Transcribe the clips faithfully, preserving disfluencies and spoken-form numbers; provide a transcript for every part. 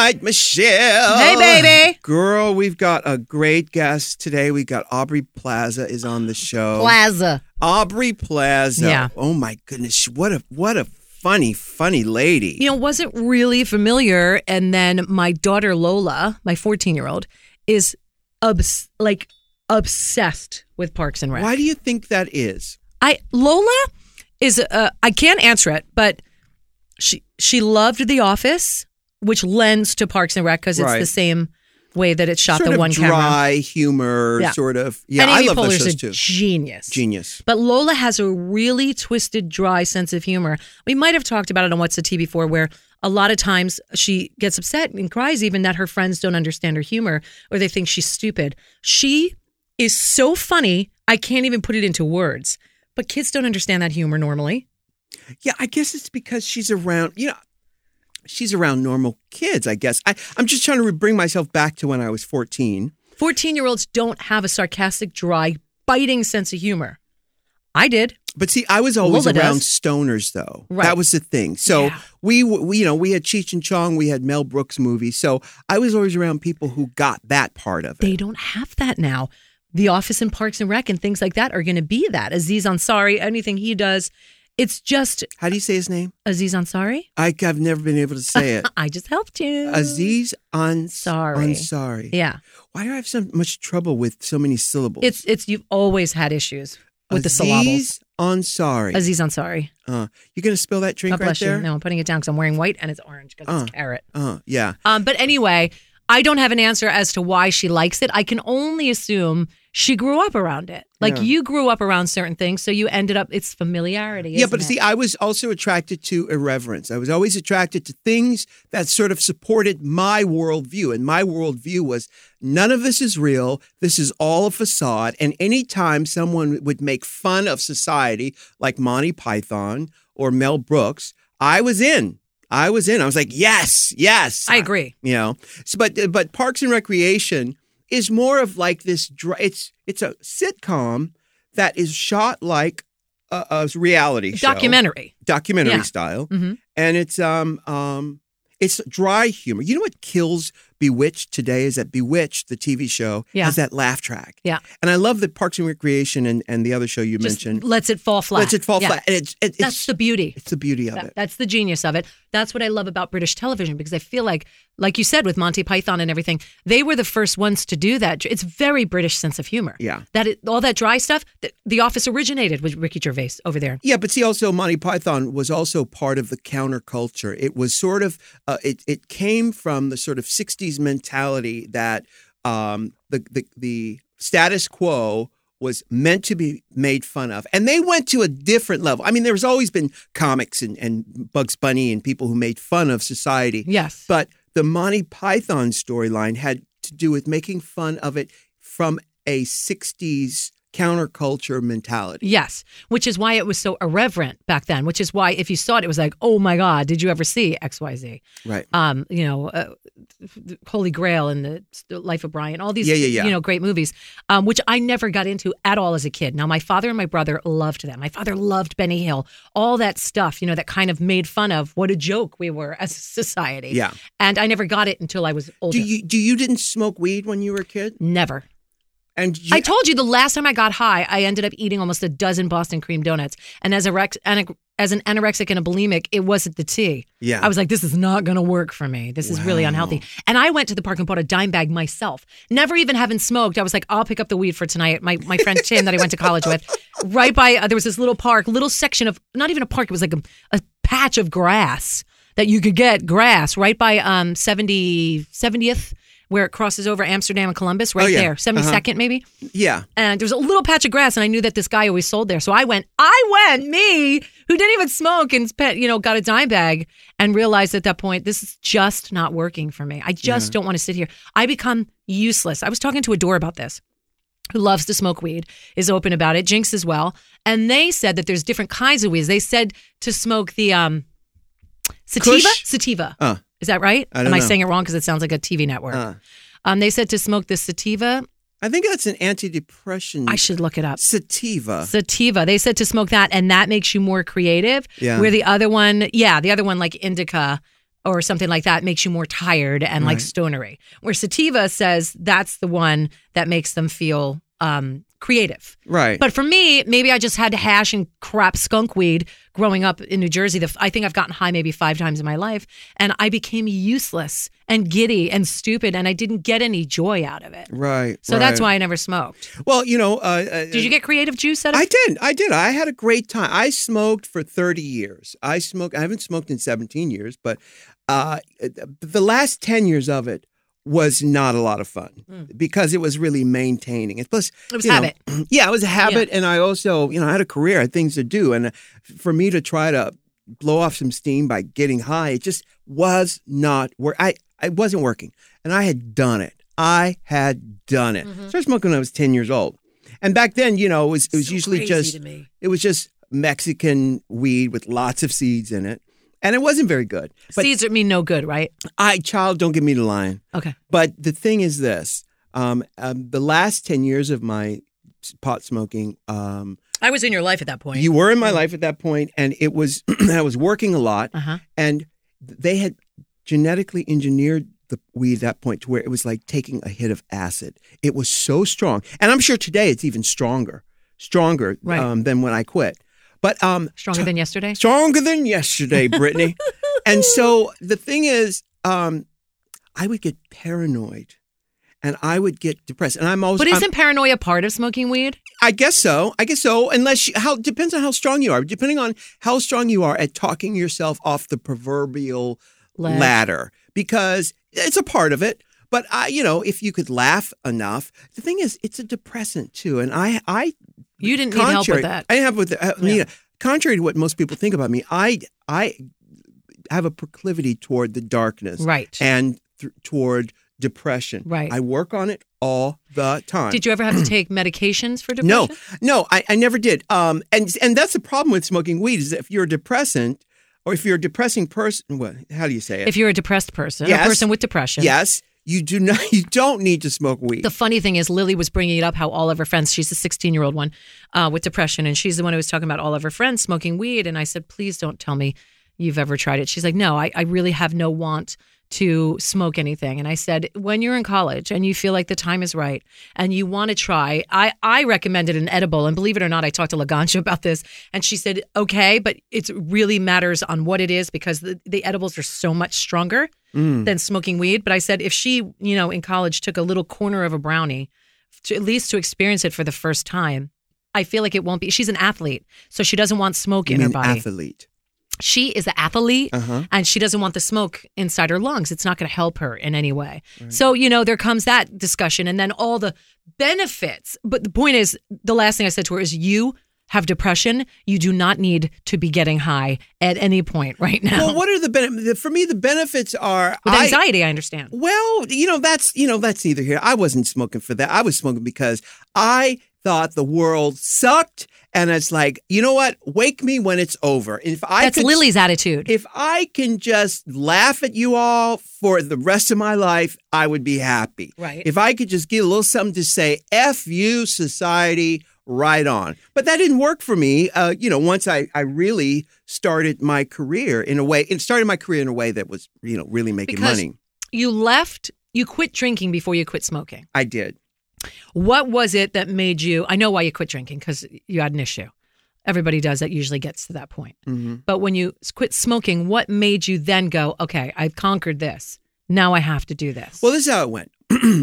right, Michelle. Hey, baby. Girl, we've got a great guest today. We got Aubrey Plaza is on the show. Plaza. Aubrey Plaza. Yeah. Oh, my goodness. What a what a funny, funny lady. You know, wasn't really familiar. And then my daughter, Lola, my fourteen-year-old, is obs- like obsessed with Parks and Rec. Why do you think that is? I Lola is, uh, I can't answer it, but she she loved The Office, which lends to Parks and Rec because it's Right. the same way that it's shot, Sort the of one dry camera. humor, Yeah. sort of. Yeah, and I Amy love those Poehler's shows a too. genius. Genius. But Lola has a really twisted, dry sense of humor. We might have talked about it on What's the Tea before, where a lot of times she gets upset and cries even that her friends don't understand her humor or they think she's stupid. She is so funny, I can't even put it into words. But kids don't understand that humor normally. Yeah, I guess it's because she's around, you know, she's around normal kids, I guess. I, I'm just trying to bring myself back to when I was fourteen. fourteen-year-olds don't have a sarcastic, dry, biting sense of humor. I did. But see, I was always Lola around does. stoners, though. Right. That was the thing. So Yeah. we, we, you know, we had Cheech and Chong, we had Mel Brooks movies. So I was always around people who got that part of it. They don't have that now. The Office and Parks and Rec and things like that are going to be that. Aziz Ansari, anything he does, it's just How do you say his name? Aziz Ansari. I, I've never been able to say it. I just helped you. Aziz Ansari. Sorry. Ansari. Yeah, Why do I have so much trouble with so many syllables? it's it's you've always had issues with the syllables. Aziz Ansari. Aziz Ansari. Uh, you going to spill that drink God right bless there? you. No, I'm putting it down because I'm wearing white and it's orange because Uh. it's carrot. Uh, yeah. Um, but anyway, I don't have an answer as to why she likes it. I can only assume she grew up around it. Like Yeah. you grew up around certain things, so you ended up, it's familiarity. Yeah, isn't but it? see, I was also attracted to irreverence. I was always attracted to things that sort of supported my worldview. And my worldview was none of this is real. This is all a facade. And anytime someone would make fun of society, like Monty Python or Mel Brooks, I was in. I was in. I was like, yes, yes. I agree. You know, so, but but Parks and Recreation is more of like this. dry- It's it's a sitcom that is shot like a, a reality show, Documentary. documentary Yeah. style, hmm and it's um um it's dry humor. You know what kills Bewitched today is that Bewitched, the T V show, Yeah. has that laugh track. Yeah. And I love that Parks and Recreation and, and the other show you Just mentioned lets it fall flat. lets it fall Yeah. flat. And it's it, That's it's the beauty. it's the beauty of That- it. that's the genius of it. That's what I love about British television because I feel like, like you said with Monty Python and everything, they were the first ones to do that. It's very British sense of humor. Yeah. That it, all that dry stuff. The, the Office originated with Ricky Gervais over there. Yeah, but see, also Monty Python was also part of the counterculture. It was sort of, uh, it it came from the sort of sixties mentality that um, the, the the status quo was meant to be made fun of. And they went to a different level. I mean, there's always been comics and, and Bugs Bunny and people who made fun of society. Yes. But the Monty Python storyline had to do with making fun of it from a sixties counterculture mentality. Yes, which is why it was so irreverent back then, which is why if you saw it, it was like, oh my God, did you ever see X Y Z? Right. Um, you know, uh, Holy Grail and the the Life of Brian, all these, Yeah, yeah, yeah. you know, great movies, um, which I never got into at all as a kid. Now, my father and my brother loved them. My father loved Benny Hill, all that stuff, you know, that kind of made fun of what a joke we were as a society. Yeah. And I never got it until I was older. Do you do you didn't smoke weed when you were a kid? Never. And you, I told you the last time I got high, I ended up eating almost a dozen Boston cream donuts. And as a rex, an, as an anorexic and a bulimic, it wasn't the tea. Yeah. I was like, this is not going to work for me. This is really Wow. unhealthy. And I went to the park and bought a dime bag myself. Never even having smoked. I was like, I'll pick up the weed for tonight. My my friend Tim that I went to college with, right by, uh, there was this little park, little section of, not even a park, it was like a, a patch of grass that you could get grass right by um seventy, seventieth, where it crosses over Amsterdam and Columbus, right Oh, yeah. there, seventy-second maybe. yeah. And there was a little patch of grass, and I knew that this guy always sold there. So I went, I went, me, who didn't even smoke and spent, you know, got a dime bag and realized at that point, this is just not working for me. I just don't want to sit here. I become useless. I was talking to Adore about this, who loves to smoke weed, is open about it, Jinx as well. And they said that there's different kinds of weeds. They said to smoke the um, sativa. Kush? Sativa. Uh, Is that right? I don't Am I know. saying it wrong because it sounds like a T V network? uh. Um, they said to smoke the sativa. I think that's an antidepressant. I should look it up. Sativa. Sativa. They said to smoke that, and that makes you more creative. Yeah. Where the other one, yeah, the other one like indica, or something like that makes you more tired and like Right. stonery. Where sativa says that's the one that makes them feel um, creative. Right. But for me, maybe I just had hash and crap skunk weed growing up in New Jersey. The, I think I've gotten high maybe five times in my life, and I became useless and giddy and stupid, and I didn't get any joy out of it. right. So that's right. why I never smoked. Well, you know, uh, uh, Did you get creative juice out of I it? did. I did. I had a great time. I smoked for thirty years. I smoked. I haven't smoked in seventeen years, but uh, the last ten years of it was not a lot of fun Mm. because it was really maintaining. And plus, It was you know, habit. yeah, it was a habit. And I also, you know, I had a career, I had things to do. And for me to try to blow off some steam by getting high, it just was not work. I, I wasn't working. And I had done it. I had done it. Mm-hmm. I started smoking when I was ten years old. And back then, you know, it was, it was So usually crazy just, to me. it was just Mexican weed with lots of seeds in it. And it wasn't very good. But Seeds mean no good, right? I, child, don't give me the line. Okay. But the thing is this, um, um, the last ten years of my pot smoking, um, I was in your life at that point. you were in my life at that point, and it was, I was working a lot, Uh-huh. and they had genetically engineered the weed at that point to where it was like taking a hit of acid. It was so strong. And I'm sure today it's even stronger, stronger Right. um, than when I quit. But um, Stronger than yesterday? Stronger than yesterday, Brittany. And so the thing is, um, I would get paranoid and I would get depressed. And I'm also, But I'm- isn't paranoia part of smoking weed? I guess so. I guess so. Unless you, how depends on how strong you are. Depending on how strong you are at talking yourself off the proverbial Ledge. ladder, because it's a part of it. But I, you know, if you could laugh enough, the thing is, it's a depressant too. And I, I, You didn't need help with that. I didn't have with the, uh, Nina. Contrary to what most people think about me, I, I have a proclivity toward the darkness, Right. and th- toward depression. Right. I work on it all the time. Did you ever have to take medications for depression? No, no, I, I never did. Um, and and that's the problem with smoking weed is that if you're a depressant or if you're a depressing person, what? How do you say it? If you're a depressed person, Yes. a person with depression. yes, you do not. You don't need to smoke weed. The funny thing is, Lily was bringing it up how all of her friends, she's a sixteen-year-old one uh, with depression, and she's the one who was talking about all of her friends smoking weed. And I said, please don't tell me you've ever tried it. She's like, no, I, I really have no want to smoke anything. And I said, when you're in college and you feel like the time is right and you want to try, I, I recommended an edible. And believe it or not, I talked to Lagancia about this. And she said, okay, but it really matters on what it is because the, the edibles are so much stronger Mm. than smoking weed. But I said, if she, you know, in college took a little corner of a brownie, to, at least to experience it for the first time, I feel like it won't be. She's an athlete, so she doesn't want smoke You in her mean body. athlete. She is an athlete, Uh-huh. and she doesn't want the smoke inside her lungs. It's not going to help her in any way. So, you know, there comes that discussion, and then all the benefits. But the point is, the last thing I said to her is, you have depression. You do not need to be getting high at any point right now. Well, what are the benefits? For me, the benefits are With I- anxiety, I understand. Well, you know, that's, you know, that's neither here. I wasn't smoking for that. I was smoking because I thought the world sucked. And it's like, you know what? Wake me when it's over. If I That's could, Lily's attitude. If I can just laugh at you all for the rest of my life, I would be happy. Right. If I could just get a little something to say, F you, society, right on. But that didn't work for me. Uh, you know, once I, I really started my career in a way, it started my career in a way that was, you know, really making Because money. You left, you quit drinking before you quit smoking. I did. What was it that made you, I know why you quit drinking, because you had an issue. Everybody does, that usually gets to that point. Mm-hmm. But when you quit smoking, what made you then go, okay, I've conquered this. Now I have to do this. Well, this is how it went.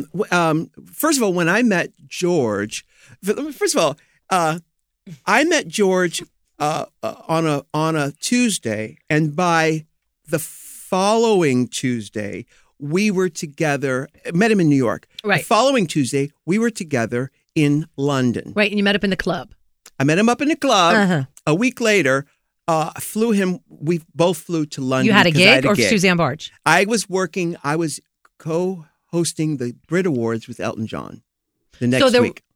um, first of all, when I met George, first of all, uh, I met George uh, uh, on a on a Tuesday, and by the following Tuesday, we were together. Met him in New York. Right. The following Tuesday, we were together in London. Right, and you met up in the club. I met him up in the club. Uh-huh. A week later, uh, I flew him. We both flew to London. You had a because I gig had a or gig. Suzanne Barge? I was working. I was co-hosting the Brit Awards with Elton John the next So the- week.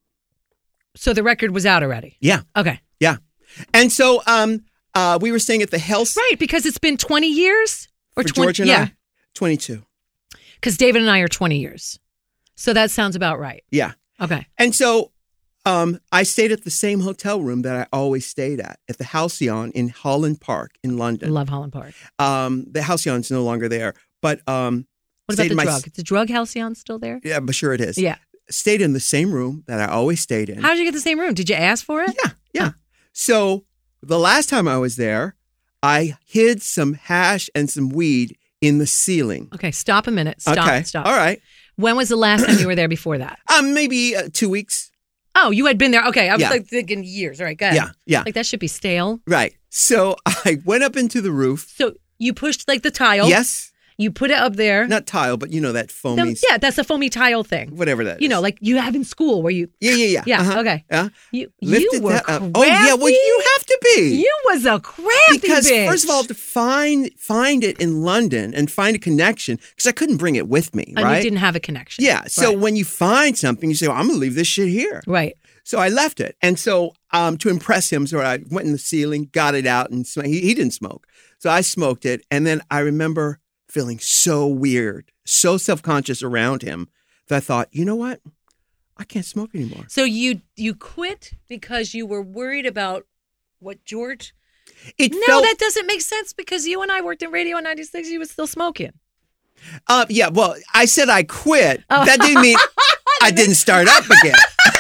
So the record was out already? Yeah, Okay. yeah. And so um, uh, we were staying at the Health Right, because it's been twenty years? Or for twenty, George and yeah, I. twenty-two. because David and I are twenty years. So that sounds about right. Yeah. Okay. And so Um, I stayed at the same hotel room that I always stayed at, at the Halcyon in Holland Park in London. Love Holland Park. Um, the Halcyon's no longer there, but um, What about stayed the in my- drug? Is the drug Halcyon still there? Yeah, but sure it is. Yeah. Stayed in the same room that I always stayed in. How did you get the same room? Did you ask for it? Yeah, yeah. So the last time I was there, I hid some hash and some weed in the ceiling. Okay, stop a minute. Stop. okay. Stop. All right. When was the last time you were there before that? Um, maybe uh, two weeks. Oh, you had been there. Okay, I was Yeah. like thinking years. All right, go ahead. Yeah, yeah. Like that should be stale. Right. So I went up into the roof. So you pushed like the tile. Yes. You put it up there. Not tile, but you know that No, foamy. yeah, that's the foamy tile thing. Whatever that is. You know, like you have in school where you. Yeah, yeah, yeah. Yeah. Uh-huh. Okay. Yeah. You Lifted you were that up. crafty. Oh yeah. Well, you have to be. You was a crafty because bitch. first of all, to find find it in London and find a connection, because I couldn't bring it with me, and right? you didn't have a connection. Yeah. So Right. when you find something, you say, well, "I'm gonna leave this shit here." Right. So I left it, and so um, to impress him, so I went in the ceiling, got it out, and sm- he he didn't smoke, so I smoked it, and then I remember feeling so weird, so self conscious around him that I thought, you know what, I can't smoke anymore. So you you quit because you were worried about what George. It No, felt, that doesn't make sense because you and I worked in Radio ninety-six. You was still smoking. uh, yeah. Well, I said I quit. Oh. That didn't mean I didn't start up again.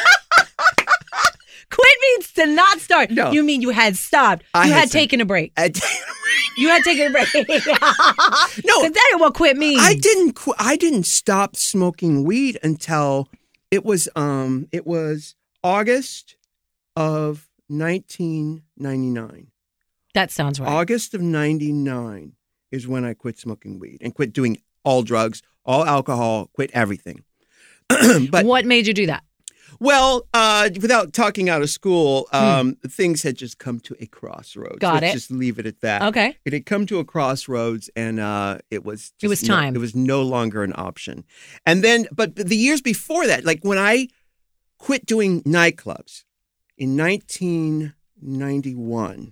Quit means to not start. No. You mean you had stopped. I you had had, stopped. taken a break. I did- You had taken a break. No. Because that is what quit means. I didn't. Qu- I didn't stop smoking weed until it was. Um, it was August of nineteen ninety-nine. That sounds right. August of ninety-nine is when I quit smoking weed and quit doing all drugs, all alcohol, quit everything. But what made you do that? well, uh, without talking out of school, um, things had just come to a crossroads. Hmm. Got Let's it. just leave it at that. Okay. It had come to a crossroads, and uh, it was just It was no- time. it was no longer an option. And then, but the years before that, like when I quit doing nightclubs in nineteen ninety-one,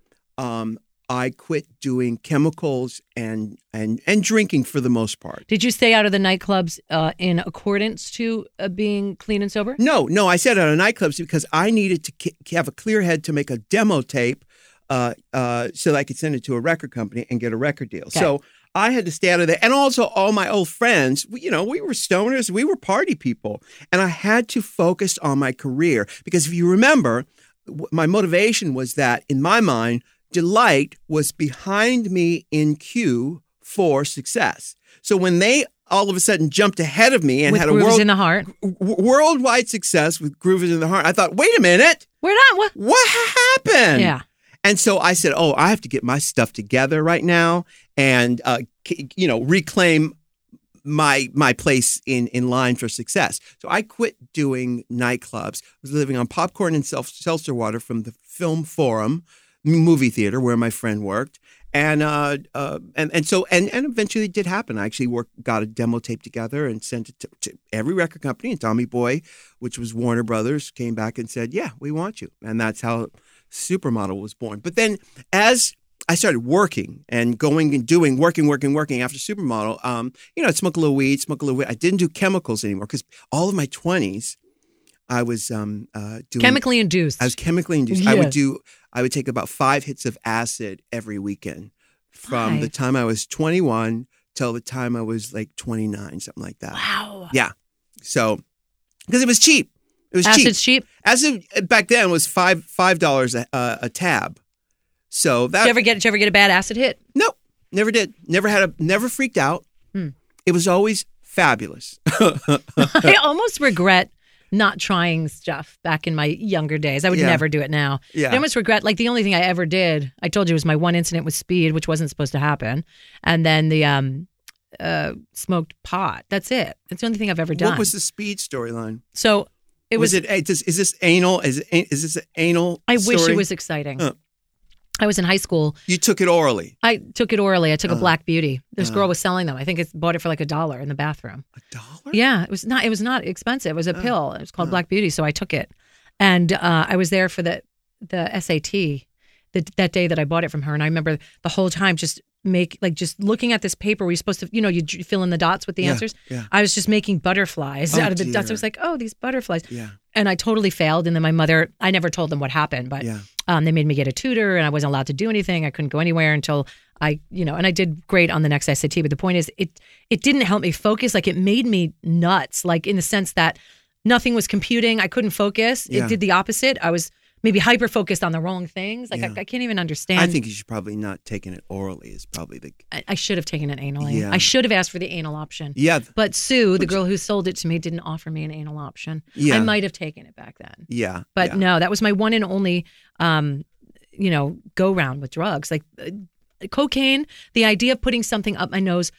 um, I quit doing chemicals and and and drinking for the most part. Did you stay out of the nightclubs uh, in accordance to uh, being clean and sober? No, no, I said out of nightclubs because I needed to ki- have a clear head to make a demo tape uh, uh, so that I could send it to a record company and get a record deal. Okay. So I had to stay out of there. And also all my old friends, we- you know, we were stoners, we were party people. And I had to focus on my career because if you remember, w- my motivation was that in my mind, Delight was behind me in queue for success. So when they all of a sudden jumped ahead of me and With had a Grooves world, in the Heart. w- worldwide success with Groovers in the Heart, I thought, wait a minute, We're not. What? what happened? Yeah. And so I said, oh, I have to get my stuff together right now and, uh, c- you know, reclaim my my place in, in line for success. So I quit doing nightclubs. I was living on popcorn and self, seltzer water from the Film Forum movie theater where my friend worked. And uh, uh, and and so and, and eventually it did happen. I actually worked, got a demo tape together and sent it to, to every record company. And Tommy Boy, which was Warner Brothers, came back and said, "Yeah, we want you." And that's how Supermodel was born. But then as I started working and going and doing, working, working, working after Supermodel, um, you know, I'd smoke a little weed, smoke a little weed. I didn't do chemicals anymore because all of my twenties, I was um, uh, doing Chemically induced. I was chemically induced. I would Yes. do. I would take about five hits of acid every weekend from the Five? time I was twenty-one till the time I was like twenty-nine, something like that. Wow. Yeah. So because it was cheap. It was Acid's cheap. cheap. Acid back then was five five dollars a, uh, a tab. So that Did you ever get? Did you ever get a bad acid hit? nope, never did. Never had a. Never freaked out. Hmm. It was always fabulous. I almost regret not trying stuff back in my younger days. I would Yeah. never do it now. Yeah. I almost regret, like the only thing I ever did, I told you was my one incident with speed, which wasn't supposed to happen. And then the um, uh, smoked pot. That's it. That's the only thing I've ever done. What was the speed storyline? so it was, was, it? Is this, is this anal? Is it, is this an anal? I wish story? it was exciting. Huh. I was in high school. You took it orally. I took it orally. I took a Uh, Black Beauty. This uh. girl was selling them. I think it bought it for like a dollar in the bathroom. A dollar? Yeah, it was not. It was not expensive. It was a Oh, pill. It was called oh. Black Beauty. So I took it, and uh, I was there for the the S A T, the, that day that I bought it from her. And I remember the whole time just make like just looking at this paper where you're supposed to, you know, you d- fill in the dots with the Yeah, answers. yeah. I was just making butterflies Oh, out of the dots. I dear. was like, oh, these butterflies. Yeah. And I totally failed. And then my mother, I never told them what happened, but Yeah. um, they made me get a tutor and I wasn't allowed to do anything. I couldn't go anywhere until I, you know, and I did great on the next S A T. But the point is, it it didn't help me focus. Like it made me nuts, like in the sense that nothing was computing. I couldn't focus. Yeah. It did the opposite. I was maybe hyper focused on the wrong things. Like Yeah. I, I can't even understand. I think you should probably not taking it orally is probably the I, I should have taken it anally. Yeah. I should have asked for the anal option. yeah But Sue, the girl who sold it to me, didn't offer me an anal option. Yeah. I might have taken it back then. yeah But yeah. no, that was my one and only, um, you know, go round with drugs. Like uh, cocaine, the idea of putting something up my nose.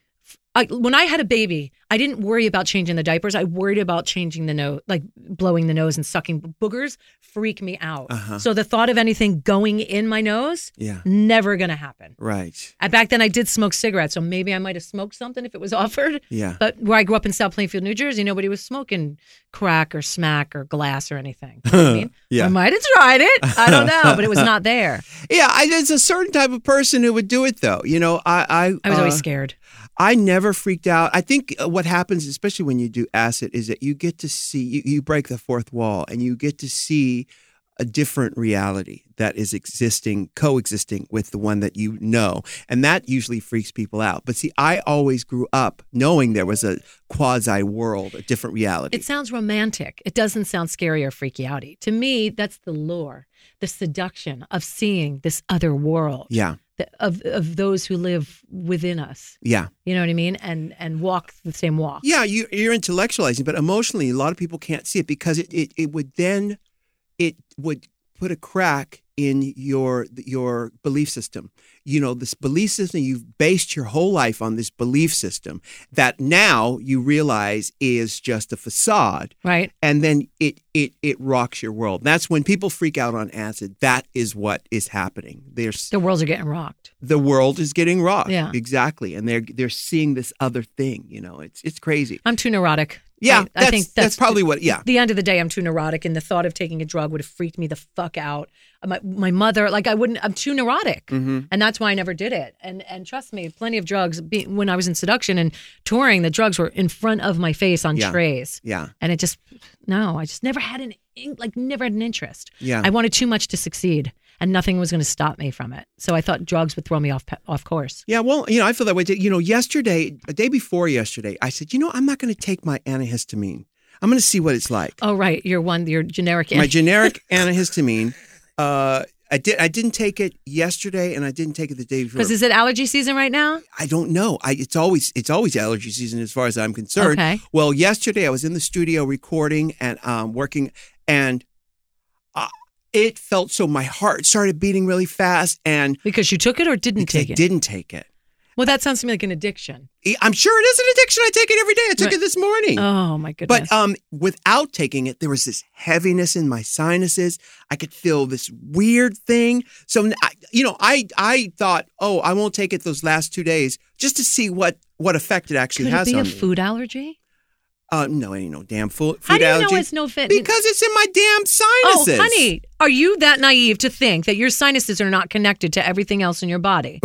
I, when I had a baby, I didn't worry about changing the diapers. I worried about changing the nose, like blowing the nose and sucking. Boogers freak me out. Uh-huh. So the thought of anything going in my nose, Yeah. never going to happen. Right. Uh, Back then, I did smoke cigarettes, so maybe I might have smoked something if it was offered. Yeah. But where I grew up in South Plainfield, New Jersey, nobody was smoking crack or smack or glass or anything. You know what I mean? Yeah. I might have tried it. I don't know, but it was not there. Yeah, I, there's a certain type of person who would do it, though. You know, I I, I was uh, always scared. I never freaked out. I think uh, what happens, especially when you do acid, is that you get to see you, you break the fourth wall and you get to see a different reality that is existing, coexisting with the one that you know, and that usually freaks people out. But see, I always grew up knowing there was a quasi world, a different reality. It sounds romantic. It doesn't sound scary or freaky outy. To me, that's the lure, the seduction of seeing this other world. yeah, the- Of of those who live within us. yeah. You know what I mean? And and walk the same walk. Yeah, you, you're intellectualizing, but emotionally, a lot of people can't see it because it, it, it would then, it would put a crack in your your belief system. You know, this belief system, you've based your whole life on this belief system that now you realize is just a facade. Right? And then it it it rocks your world. That's when people freak out on acid. That is what is happening. There's The worlds are getting rocked. the world is getting rocked. Yeah. Exactly. And they're they're seeing this other thing, you know. It's it's crazy. I'm too neurotic. Yeah, I, that's, I think that's that's, probably what. Yeah, At the end of the day, I'm too neurotic, and the thought of taking a drug would have freaked me the fuck out. My my mother, like I wouldn't. I'm too neurotic, Mm-hmm. and that's why I never did it. And and trust me, plenty of drugs. Be, when I was in seduction and touring, the drugs were in front of my face on Yeah. trays, yeah, and it just no, I just never had an in- like never had an interest. yeah. I wanted too much to succeed, and nothing was going to stop me from it. So I thought drugs would throw me off pe- off course. Yeah, well, you know, I feel that way. too. You know, yesterday, a day before yesterday, I said, you know, I'm not going to take my antihistamine. I'm going to see what it's like. Oh right, you're one. You're generic. My generic antihistamine. Uh, I did. I didn't take it yesterday, and I didn't take it the day before. Because is it allergy season right now? I don't know. I, it's always it's always allergy season as far as I'm concerned. Okay. Well, yesterday I was in the studio recording and um, working, and uh, it felt so. My heart started beating really fast, and Because you took it or didn't because take I it? didn't take it. Well, that sounds to me like an addiction. I'm sure it is an addiction. I take it every day. I took Right. it this morning. Oh my goodness. But um, without taking it, there was this heaviness in my sinuses. I could feel this weird thing. So, I, you know, I I thought, oh, I won't take it those last two days just to see what what effect it actually Could it has be on a me. food allergy? Uh, no, it ain't no damn food, food How do you allergy. know it's no fit? Because it's in my damn Oh, sinuses. honey, are you that naive to think that your sinuses are not connected to everything else in your body?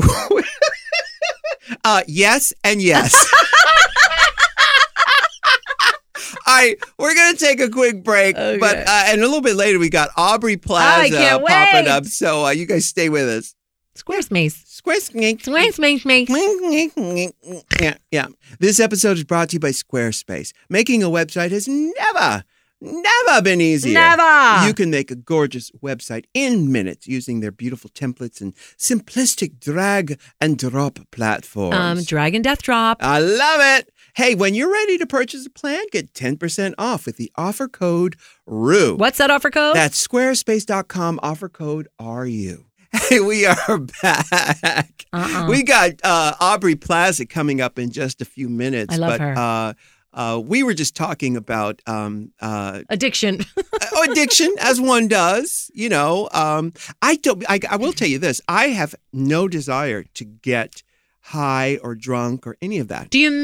Uh, yes and yes. I we're gonna take a quick break, Okay. but uh, and a little bit later we got Aubrey I Plaza can't popping wait. up. So uh, you guys stay with us. Squarespace. Squarespace. Squarespace. Yeah, yeah. This episode is brought to you by Squarespace. Making a website has never, never been easier. Never. You can make a gorgeous website in minutes using their beautiful templates and simplistic drag and drop platforms. Um, Dragon Death Drop. I love it. Hey, when you're ready to purchase a plan, get ten percent off with the offer code R U. What's that offer code? That's squarespace dot com, offer code R U. Hey, we are back. Uh-uh. We got uh, Aubrey Plaza coming up in just a few minutes. I love but, her. Uh, uh, we were just talking about um, uh, Addiction. addiction, as one does. You know, um, I don't. I, I will tell you this: I have no desire to get high or drunk or any of that. Do you miss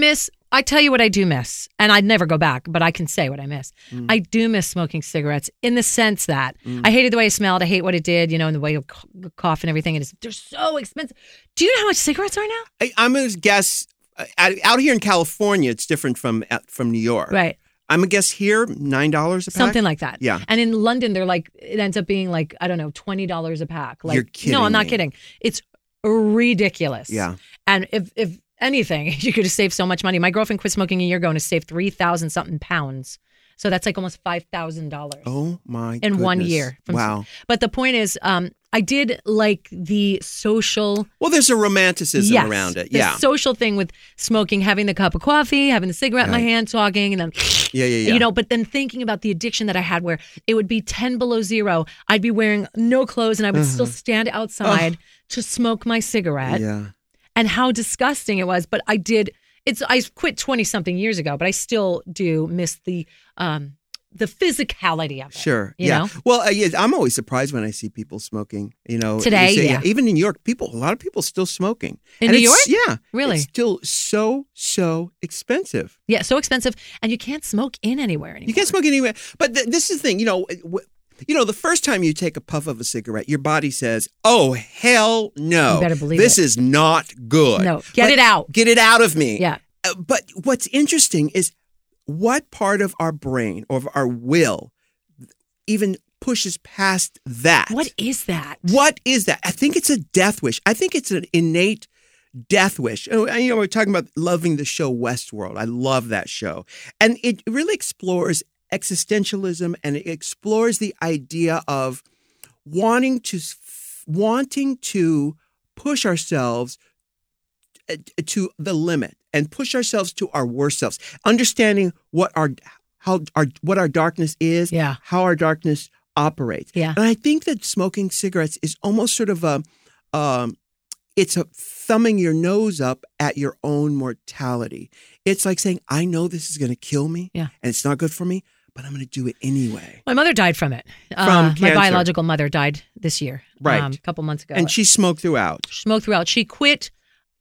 I tell you what I do miss, and I'd never go back, but I can say what I miss. Mm. I do miss smoking cigarettes in the sense that Mm. I hated the way it smelled. I hate what it did, you know, and the way you cough and everything. And it's, they're so expensive. Do you know how much cigarettes are now? I, I'm going to guess uh, out, out here in California, it's different from uh, from New York. Right. I'm going to guess here, nine dollars a pack? Something like that. Yeah. And in London, they're like, it ends up being like, I don't know, twenty dollars a pack. Like, You're kidding No, I'm not me. kidding. It's ridiculous. Yeah. And if, if anything, you could have saved so much money. My girlfriend quit smoking a year ago and has saved three thousand something pounds. So that's like almost five thousand dollars. Oh, my In goodness. one year. From, Wow. But the point is, um, I did like the social. Well, there's a romanticism yes, around it. the Yeah. social thing with smoking, having the cup of coffee, having the cigarette in my Right. hand, talking, and then, Yeah, yeah, yeah. you know, but then thinking about the addiction that I had where it would be ten below zero. I'd be wearing no clothes and I would still stand outside to smoke my cigarette, yeah. and how disgusting it was. But I did, it's, I quit twenty something years ago, but I still do miss the, um, the physicality of it. Sure. You yeah. know? Well, uh, yeah, I'm always surprised when I see people smoking. You know, Today, you say, yeah. Even in New York, people, a lot of people still smoking. In And New it's- York? Yeah. Really? It's still so so expensive. Yeah, so expensive, and you can't smoke in anywhere anymore. You can't smoke anywhere. But th- this is the thing. You know. W- You know, the first time you take a puff of a cigarette, your body says, "Oh hell no! You better believe this it. is not good. No, get But it out. Get it out of me." Yeah. Uh, but what's interesting is what part of our brain or of our will even pushes past that. What is that? What is that? I think it's a death wish. I think it's an innate death wish. Oh, You know, we're talking about loving the show Westworld. I love that show. And it really explores existentialism, and it explores the idea of wanting to wanting to push ourselves to the limit and push ourselves to our worst selves, understanding what our how our what our darkness is, Yeah. how our darkness operates. Yeah. And I think that smoking cigarettes is almost sort of a um it's a thumbing your nose up at your own mortality. It's like saying, I know this is going to kill me, Yeah. and it's not good for me, but I'm going to do it anyway. My mother died from it. From uh, my cancer. biological mother died this year, Right. um, a couple months ago. And she smoked throughout. smoked throughout. She quit.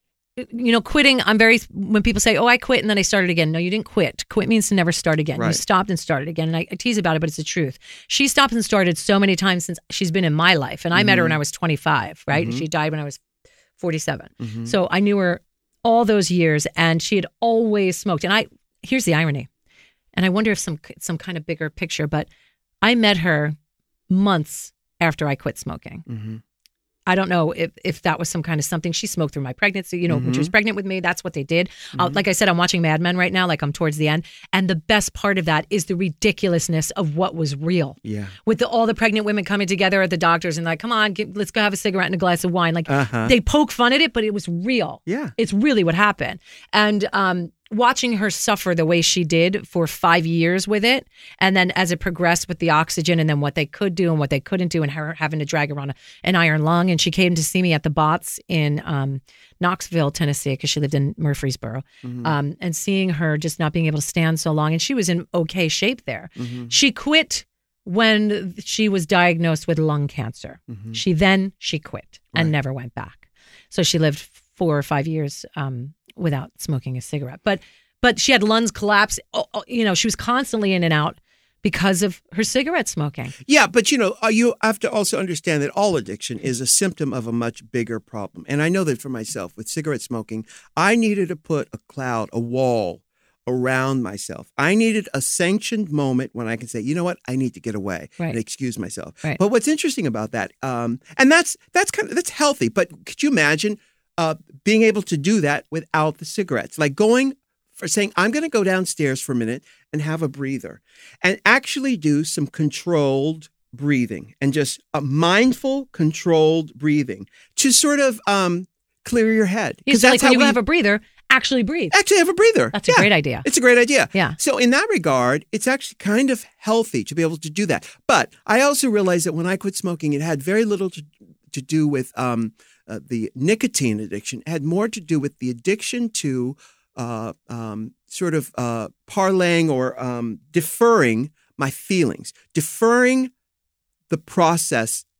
You know, quitting. I'm very. When people say, "Oh, I quit and then I started again," no, you didn't quit. Quit means to never start again. You Right. stopped and started again. And I, I tease about it, but it's the truth. She stopped and started so many times since she's been in my life, and I met her when I was twenty-five. Right, and she died when I was forty-seven. Mm-hmm. So I knew her all those years, and she had always smoked. And I here's the irony, and I wonder if some some kind of bigger picture, but I met her months after I quit smoking. Mm-hmm. I don't know if, if that was some kind of something. She smoked through my pregnancy, you know, when she was pregnant with me. That's what they did. Uh, like I said, I'm watching Mad Men right now, like I'm towards the end. And the best part of that is the ridiculousness of what was real. Yeah. With the, all the pregnant women coming together at the doctors and like, come on, get, let's go have a cigarette and a glass of wine. Like Uh-huh. they poke fun at it, but it was real. Yeah. It's really what happened. And um, watching her suffer the way she did for five years with it, and then as it progressed with the oxygen, and then what they could do and what they couldn't do, and her having to drag her on a, an iron lung. And she came to see me at the Bots in um, Knoxville, Tennessee, because she lived in Murfreesboro, Mm-hmm. um, and seeing her just not being able to stand so long, and she was in okay shape there. Mm-hmm. She quit when she was diagnosed with lung cancer. Mm-hmm. She then she quit and Right. never went back. So she lived four or five years um, without smoking a cigarette. But but she had lungs collapse. Oh, oh, you know, she was constantly in and out because of her cigarette smoking. Yeah, but you know, uh, you have to also understand that all addiction is a symptom of a much bigger problem. And I know that for myself with cigarette smoking, I needed to put a cloud, a wall around myself. I needed a sanctioned moment when I can say, you know what, I need to get away Right. and excuse myself. Right. But what's interesting about that, um, and that's that's kind of that's healthy. But could you imagine uh, being able to do that without the cigarettes, like going for saying, I'm going to go downstairs for a minute and have a breather and actually do some controlled breathing and just a mindful, controlled breathing to sort of um, clear your head. It's like when you have a breather, actually breathe. actually have a breather. That's a Yeah. great idea. It's a great idea. Yeah. So in that regard, it's actually kind of healthy to be able to do that. But I also realized that when I quit smoking, it had very little to, to do with um, uh, the nicotine addiction. It had more to do with the addiction to uh, um, sort of uh, parlaying or um, deferring my feelings, deferring the process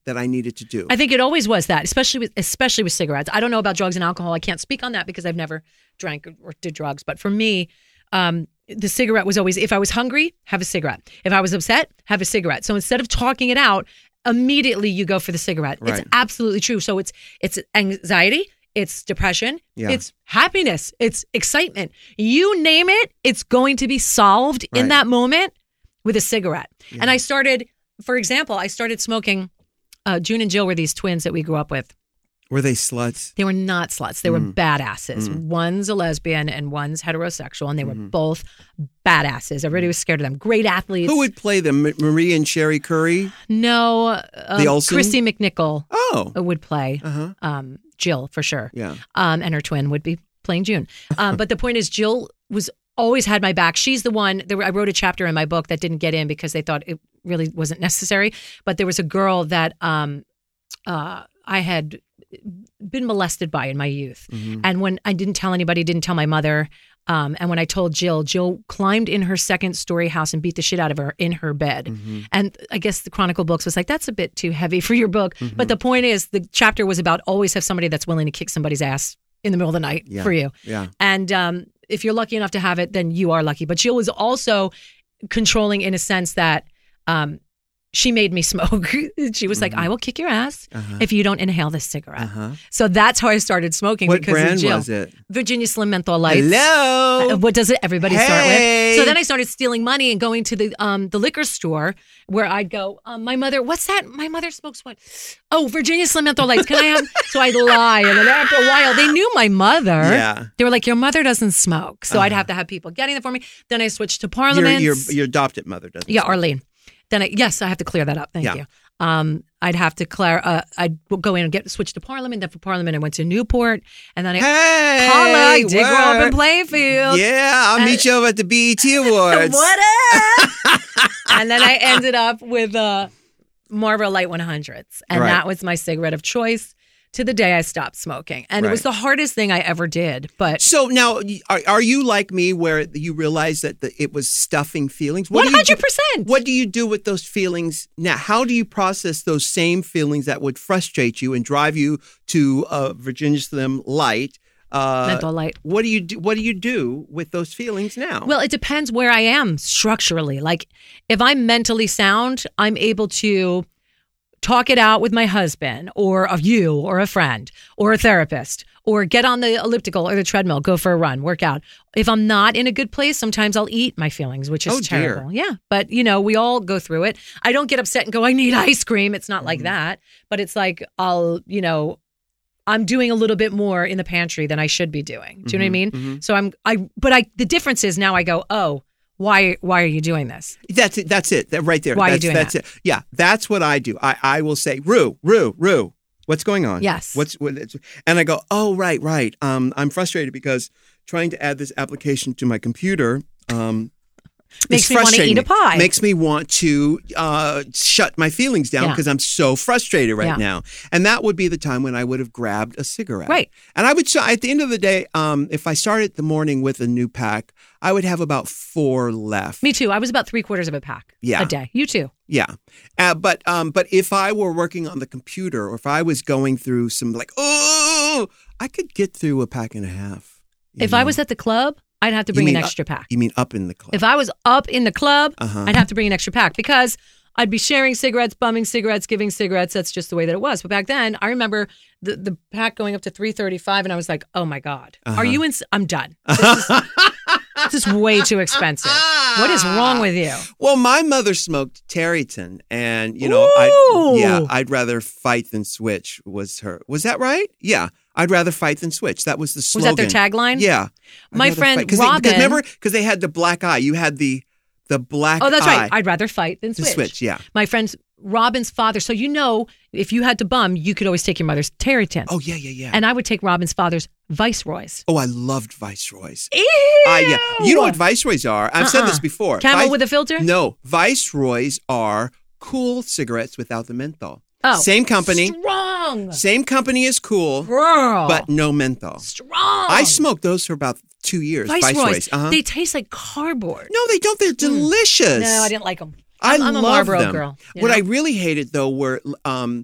that I needed to do. I think it always was that, especially with especially with cigarettes. I don't know about drugs and alcohol. I can't speak on that because I've never drank or did drugs. But for me, um, the cigarette was always, if I was hungry, have a cigarette. If I was upset, have a cigarette. So instead of talking it out, immediately you go for the cigarette. Right. It's absolutely true. So it's it's anxiety, it's depression, Yeah. it's happiness, it's excitement. You name it, it's going to be solved in Right. that moment with a cigarette. Yeah. And I started, for example, I started smoking. Uh, June and Jill were these twins that we grew up with. Were they sluts? They were not sluts. They were Mm. badasses. Mm. One's a lesbian and one's heterosexual, and they were Mhm. both badasses. Everybody was scared of them. Great athletes. Who would play them? M- Marie and Sherry Curry? No, um, The Olsen? Christy McNichol Oh. would play Uh-huh. um, Jill for sure. Yeah. Um, and her twin would be playing June. Um, but the point is, Jill was always had my back. She's the one. There, were- I wrote a chapter in my book that didn't get in because they thought it really wasn't necessary. But there was a girl that um, uh, I had been molested by in my youth, Mhm. and when I didn't tell anybody, didn't tell my mother. Um, and when I told Jill, Jill climbed in her second story house and beat the shit out of her in her bed. Mhm. And I guess the Chronicle Books was like, that's a bit too heavy for your book. Mm-hmm. But the point is, the chapter was about always have somebody that's willing to kick somebody's ass in the middle of the night Yeah. for you. Yeah. And um, if you're lucky enough to have it, then you are lucky. But Jill was also controlling in a sense that um, she made me smoke. She was like, I will kick your ass Uh-huh. if you don't inhale this cigarette. Uh-huh. So that's how I started smoking. What because brand of Jill. was it? Virginia Slim Menthol Lights. Hello. Uh, What does it everybody start Hey. with? So then I started stealing money and going to the um the liquor store where I'd go, um, my mother, what's that? My mother smokes what? Oh, Virginia Slim Menthol Lights. Can I have? So I'd lie. And then after a while, they knew my mother. Yeah. They were like, your mother doesn't smoke. So I'd Uh-huh. have to have people getting it for me. Then I switched to Your, Parliament. your your adopted mother doesn't. Yeah, smoke. Arlene. Then I, yes, I have to clear that up. Thank Yeah. you. Um, I'd have to clear. Uh, I'd go in and get switch to Parliament. Then for Parliament, I went to Newport, and then I Hey. holla. I did grow up in word. Playfield. Yeah, I'll And- meet you over at the B E T Awards. What up? And then I ended up with uh, Marlboro Light one hundreds, and Right. that was my cigarette of choice to the day I stopped smoking. And it was Right. the hardest thing I ever did. But So now, are, are you like me, where you realize that the, it was stuffing feelings? What one do you do- hundred percent. What do you do with those feelings now? How do you process those same feelings that would frustrate you and drive you to uh, Virginia Slim Light? Uh, Menthol Light. What do you do? What do you do with those feelings now? Well, it depends where I am structurally. Like if I'm mentally sound, I'm able to talk it out with my husband or of you or a friend or a therapist or get on the elliptical or the treadmill, go for a run, work out. If I'm not in a good place, sometimes I'll eat my feelings, which is Oh, dear. terrible. Yeah. But, you know, we all go through it. I don't get upset and go, I need ice cream. It's not like that. But it's like, I'll, you know, I'm doing a little bit more in the pantry than I should be doing. Do you know what I mean? mhm. So I'm, I, but I, the difference is now I go, oh, why, why are you doing this? That's it. That's it. That right there. Why are you that's, doing that's it. Yeah, that's what I do. I, I will say, Rue, Rue, Rue, what's going on? Yes. What's what? It's, and I go, oh, right, right. Um, I'm frustrated because trying to add this application to my computer. Um, Makes is me wanna frustrating eat a pie. Makes me want to uh, shut my feelings down Yeah. because I'm so frustrated right Yeah. now. And that would be the time when I would have grabbed a cigarette. Right. And I would, so at the end of the day, um, if I started the morning with a new pack, I would have about four left. Me too. I was about three quarters of a pack Yeah. a day. You too. Yeah, uh, but um, but if I were working on the computer, or if I was going through some like, oh, I could get through a pack and a half. you If I know? was at the club, I'd have to You bring an mean, uh, extra pack. You mean up in the club? If I was up in the club, Uh-huh. I'd have to bring an extra pack because I'd be sharing cigarettes, bumming cigarettes, giving cigarettes. That's just the way that it was. But back then, I remember the, the pack going up to three thirty-five, and I was like, oh my God, Uh-huh. are you in? I'm done. This is, this is way too expensive. What is wrong with you? Well, my mother smoked Tareyton, and you know, I Ooh. yeah, I'd rather fight than switch. Was her? Was that right? Yeah, I'd rather fight than switch. That was the Was slogan. that their tagline? Yeah. I'd My rather friend fight. 'Cause Robin- They, because remember, because they had the black eye. You had the the black. Oh, that's eye. right. I'd rather fight than The switch. switch, yeah. My friend's Robin's father. So you know, if you had to bum, you could always take your mother's Tareyton. Oh yeah, yeah, yeah. And I would take Robin's father's Viceroys. oh, I loved Viceroys. Ew! Uh, yeah. You know what Viceroys are? I've said Uh-uh. this before. Camel Vice- with a filter? No, Viceroys are cool cigarettes without the menthol. Oh, Same company. Strong. Same company as cool, Girl. but no menthol. strong. I smoked those for about two years. Viceroys. Viceroys. Uh-huh. They taste like cardboard. no, they don't. They're delicious. No, I didn't like them. I I'm, I'm a love Marlboro them. girl. you What know? I really hated though were um,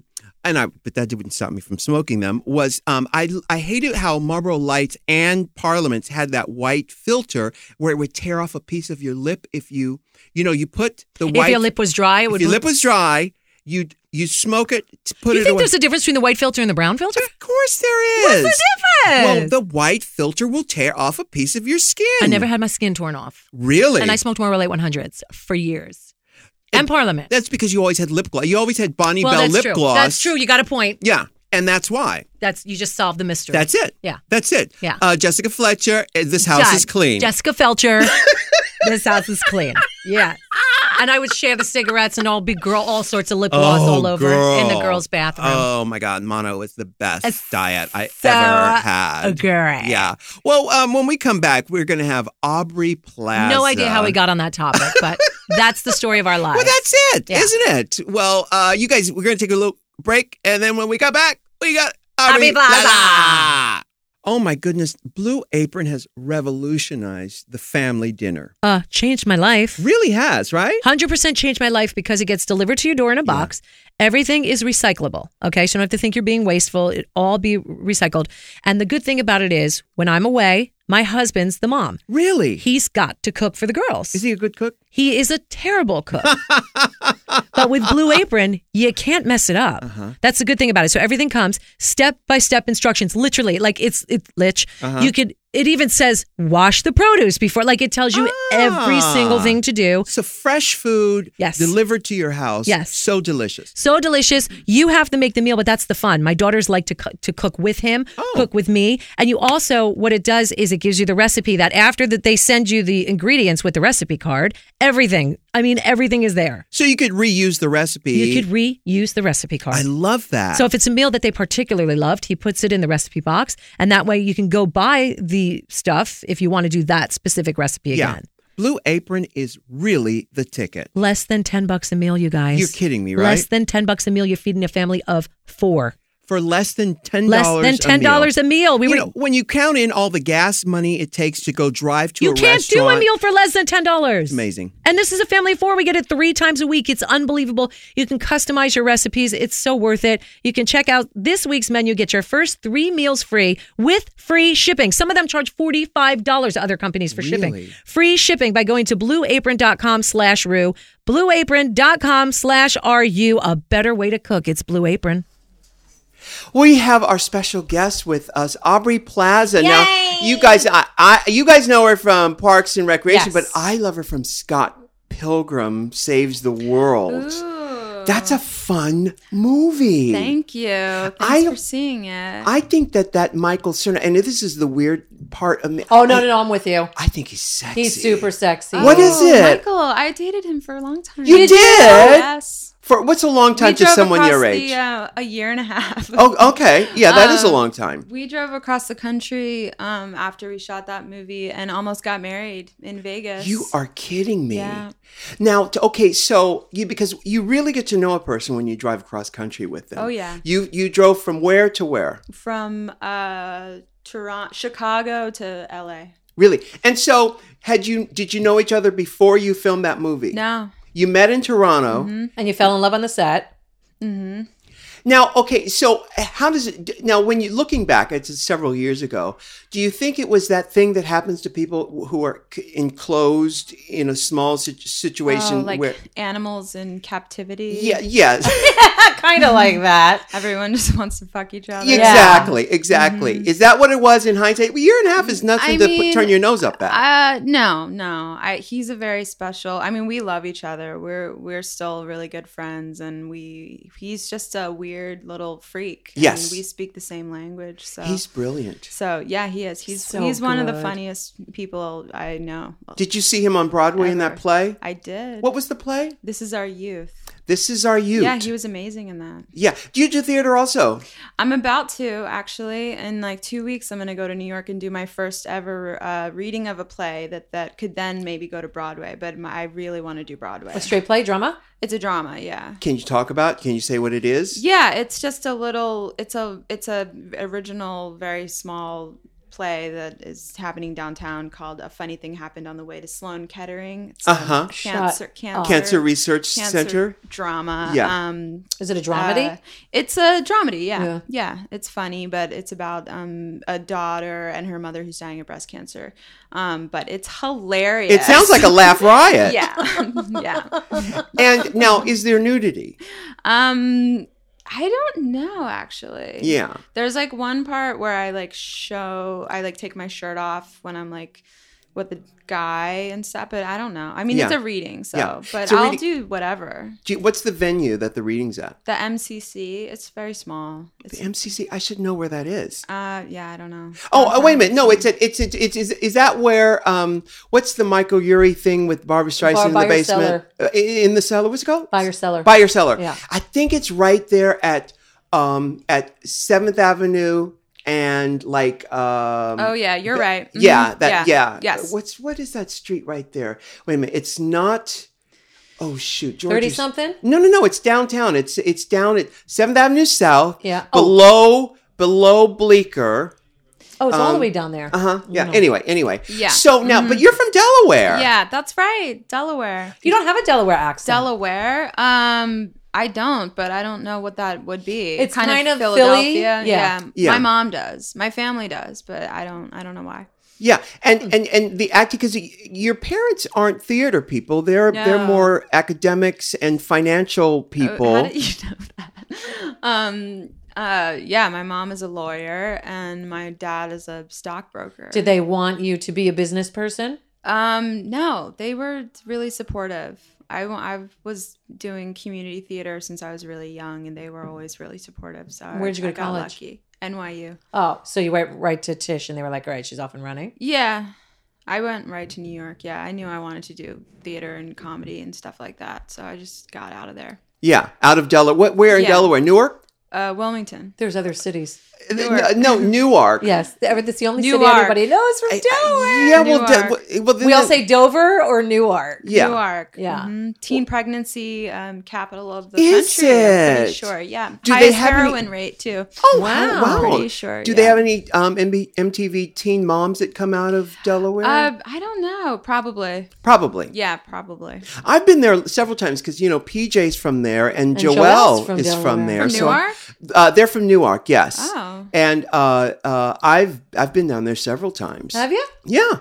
and I, but that didn't stop me from smoking them, was um, I I hated how Marlboro Lights and Parliaments had that white filter where it would tear off a piece of your lip if you, you know, you put the white. If your lip was dry, it would. If your lip was dry, you'd you smoke it, put you it think away. there's a difference between the white filter and the brown filter? Of course there is. What's the difference? Well, the white filter will tear off a piece of your skin. I never had my skin torn off. Really? And I smoked Marlboro Light one hundreds for years. And, and Parliament. That's because you always had lip gloss. You always had Bonnie well, Bell that's lip true. gloss. That's true. You got a point. Yeah. And that's why. That's you just solved the mystery. That's it. Yeah. That's it. Yeah. Uh, Jessica Fletcher, uh, this house Done. is clean. Jessica Felcher, this house is clean. Yeah. And I would share the cigarettes and all be girl, all sorts of lip gloss oh, all over girl. in the girls' bathroom. Oh my God, mono is the best It's diet I so ever had. great. Yeah. Well, um, when we come back, we're going to have Aubrey Plaza. No idea how we got on that topic, but that's the story of our lives. Well, that's it, Yeah. isn't it? Well, uh, you guys, we're going to take a little break, and then when we come back, we got Aubrey Aubrey Plaza. Plaza. Oh my goodness, Blue Apron has revolutionized the family dinner. Uh, changed my life. Really has, right? one hundred percent changed my life because it gets delivered to your door in a box. Everything is recyclable. Okay. So you don't have to think you're being wasteful. It all be recycled. And the good thing about it is when I'm away, my husband's the mom. Really? He's got to cook for the girls. Is he a good cook? He is a terrible cook. But with Blue Apron, you can't mess it up. Uh-huh. That's the good thing about it. So everything comes step-by-step instructions, literally. Like it's it's lich. Uh-huh. You could it even says wash the produce before, like it tells you Ah. every single thing to do. So fresh food Yes. delivered to your house. Yes. So delicious. So delicious. You have to make the meal, but that's the fun. My daughters like to co- to cook with him, Oh. cook with me. And you also, what it does is it gives you the recipe that after that they send you the ingredients with the recipe card, everything, I mean, everything is there. So you could reuse the recipe. You could reuse the recipe card. I love that. So if it's a meal that they particularly loved, he puts it in the recipe box. And that way you can go buy the stuff if you want to do that specific recipe yeah. again. Blue Apron is really the ticket. Less than ten bucks a meal, you guys. You're kidding me, right? Less than ten bucks a meal, you're feeding a family of four. For less than ten Less dollars than ten dollars a meal. We you were, know, when you count in all the gas money it takes to go drive to you a can't restaurant. do a meal for less than ten dollars. Amazing. And this is a family of four. We get it three times a week. It's unbelievable. You can customize your recipes. It's so worth it. You can check out this week's menu. Get your first three meals free with free shipping. Some of them charge forty-five dollars to other companies for shipping. Really? Free shipping by going to blueapron.com slash Rue. Blueapron.com slash R-U. A better way to cook. It's Blue Apron. We have our special guest with us, Aubrey Plaza. Yay! Now, you guys, I, I, you guys know her from Parks and Recreation, Yes. but I love her from Scott Pilgrim Saves the World. Ooh. That's a fun movie. Thank you. Thanks I- for seeing it. I think that that Michael Cera, and this is the weird part of me. Oh, no, no, no. I'm with you. I think he's sexy. He's super sexy. What is Oh, it? Michael, I dated him for a long time. You Did did? you? Yes. For what's a long time We to drove someone across your age? The, uh, a year and a half. Oh, okay. Yeah, that is a Um, long time. We drove across the country um, after we shot that movie and almost got married in Vegas. You are kidding me. Yeah. Now, t- okay, so you because you really get to know a person when you drive across country with them. Oh, yeah. You you drove from where to where? From uh, Toronto, Chicago to L A. Really? And so, had you did you know each other before you filmed that movie? No. You met in Toronto. And you fell in love on the set. Mm-hmm. Now, okay, so how does it now when you looking back, it's several years ago, do you think it was that thing that happens to people who are c- enclosed in a small situ- situation Oh, like where animals in captivity. Yeah, yeah. Kind of like that. Everyone just wants to fuck each other. Exactly, exactly. Is that what it was in hindsight? A year and a half is nothing I to put, mean, turn your nose up at. Uh, no, no. I he's a very special. I mean, we love each other. We're we're still really good friends, and we he's just a weird little freak. Yes. and we speak the same language. So He's brilliant. so yeah, he is. He's So he's one of the good. funniest people I know. Did you see him on Broadway in that Ever. play? I did. What was the play? This is our youth. This is Our Youth. Yeah, he was amazing in that. Yeah. Do you do theater also? I'm about to actually in like two weeks. I'm gonna go to New York and do my first ever uh, reading of a play that that could then maybe go to Broadway. But my, I really want to do Broadway. A straight play drama? It's a drama, yeah. Can you talk about? Can you say what it is? Yeah, it's just a little. It's a it's a original, very small play that is happening downtown called A Funny Thing Happened on the Way to Sloan Kettering. It's Uh-huh. a cancer, cancer, Cancer Research cancer Center. drama. Yeah. Um, Is it a dramedy? uh, it's a dramedy, yeah. Yeah. yeah. It's funny, but it's about um, a daughter and her mother who's dying of breast cancer. Um, but it's hilarious. It sounds like a laugh riot. yeah. yeah. And now, is there nudity? Um, I don't know, actually. Yeah. There's like one part where I like show, I like take my shirt off when I'm like with the guy and stuff, but I don't know. I mean, Yeah. it's a reading, so, Yeah. but It's a I'll reading- do whatever. Do you- what's the venue that the reading's at? The M C C, it's very small. It's, The M C C. I should know where that is. uh, yeah, I don't know. Oh, oh, wait a minute. No, it's at, it's it's it's is, is that where um what's the Michael Urie thing with Barbara Streisand Bar- in the by your basement? Uh, in the cellar. What's it called? By your cellar. By your cellar. Yeah. I think it's right there at um at Seventh Avenue and like um Oh yeah, you're right. Mhm. yeah, that yeah. Yes. What's what is that street right there? Wait a minute. It's not Oh shoot, George. thirty is- something? No, no, no. It's downtown. It's it's down at Seventh Avenue South. Yeah. Oh. Below below Bleecker. Oh, it's all the Um, way down there. Uh huh. Yeah. No. Anyway, anyway. Yeah. So now, Mm-hmm. but you're from Delaware. Yeah, that's right. Delaware. You don't have a Delaware accent. Delaware. Um, I don't, but I don't know what that would be. It's kind of Philly. Philadelphia. Yeah. Yeah. My mom does. My family does, but I don't. I don't know why. Yeah. Hmm. And and and the acting because your parents aren't theater people. They're they're No. more academics and financial people. Oh, how did you know that? um. Uh. Yeah. My mom is a lawyer, and my dad is a stockbroker. Did they want you to be a business person? Um. No, they were really supportive. I, wa- I was doing community theater since I was really young, and they were always really supportive. So I- Where'd you go I to got college? lucky. N Y U. Oh, so you went right to Tisch and they were like, all right, she's off and running. Yeah. I went right to New York. Yeah. I knew I wanted to do theater and comedy and stuff like that. So I just got out of there. Yeah. Out of Delaware. What? Where in Yeah. Delaware? Newark? Uh, Wilmington. There's other cities. Newark. No, Newark. Yes, that's the only city Newark. everybody knows from Delaware. Yeah. Well, Newark. De- well then We all say Dover or Newark. yeah. Newark. Yeah. Mhm. Teen pregnancy um, capital of the Is country. I'm pretty it? sure. Yeah. Do they Highest have any- heroin rate too. Oh Wow. wow! Pretty sure, Do they yeah. have any um, M B- M T V teen moms that come out of Delaware? Uh, I don't know. Probably. Probably. Yeah. Probably. I've been there several times because you know P J's from there and, And Joelle Joelle's from is from Delaware. there. From so- Newark? uh, they're from Newark, yes. Oh. And uh, uh, I've I've been down there several times. Have you? Yeah.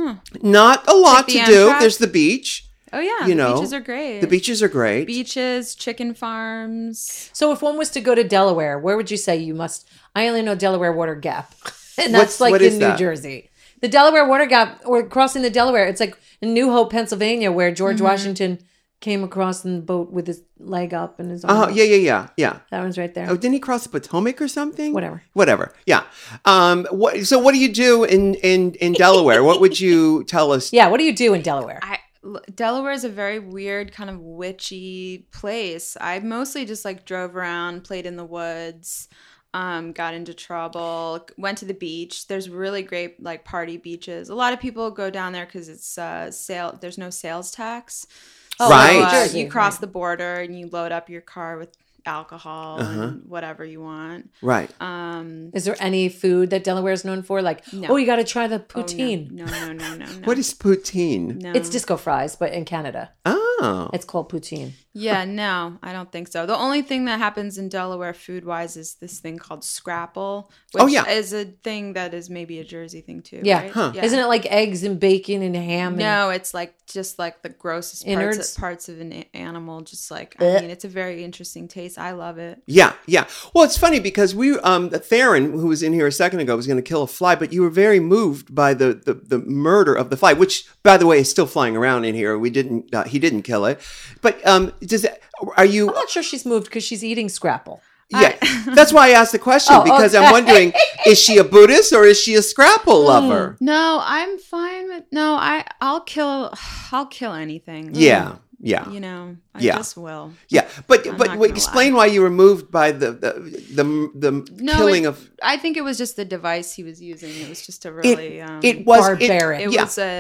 Not a lot the to do. Amtrak? There's the beach. Oh yeah. You the know, beaches are great. The beaches are great. Beaches, chicken farms. So if one was to go to Delaware, where would you say you must? I only know Delaware Water Gap, and that's What's- like what in is New that? Jersey. The Delaware Water Gap, or crossing the Delaware, it's like in New Hope, Pennsylvania, where George Mm-hmm. Washington came across in the boat with his leg up and his arm. Oh up. yeah, yeah, yeah, yeah. That one's right there. Oh, didn't he cross the Potomac or something? Whatever. Whatever. Yeah. Um. What? So, what do you do in in in Delaware? What would you tell us? Yeah, what do you do in Delaware? I l- Delaware is a very weird kind of witchy place. I mostly just like drove around, played in the woods, um, got into trouble, went to the beach. There's really great like party beaches. A lot of people go down there because it's uh sale. There's no sales tax. Oh, Right. So, uh, Jersey, you cross right. the border and you load up your car with alcohol and whatever you want. Right. Um, Is there any food that Delaware is known for? Like, No. oh, you got to try the oh, no, poutine. No, no, no, no, no. What is poutine? No. It's disco fries, but in Canada, Oh. it's called poutine. Yeah, no, I don't think so. The only thing that happens in Delaware food wise is this thing called scrapple, which Oh, yeah. is a thing that is maybe a Jersey thing too. Yeah. right? Huh. Isn't it like eggs and bacon and ham? And- No, it's like just like the grossest Innards? parts of, parts of an a- animal. Just like Blech. I mean, it's a very interesting taste. I love it. Yeah, yeah. Well, it's funny because we, um, Theron, who was in here a second ago, was going to kill a fly, but you were very moved by the, the the murder of the fly, which, by the way, is still flying around in here. We didn't, uh, he didn't kill it, but um, does that, are you? I'm not sure she's moved because she's eating scrapple. Yeah, that's why I asked the question Oh, because okay. I'm wondering, is she a Buddhist or is she a scrapple lover? No, I'm fine with no. I I'll kill. I'll kill anything. Yeah, yeah. You know, I Yeah. just will. Yeah, but I'm but not wait, gonna explain lie. why you were moved by the the the, the No, killing it- of I think it was just the device he was using. It was just a it. really. um, It was Barbaric. It yeah. was a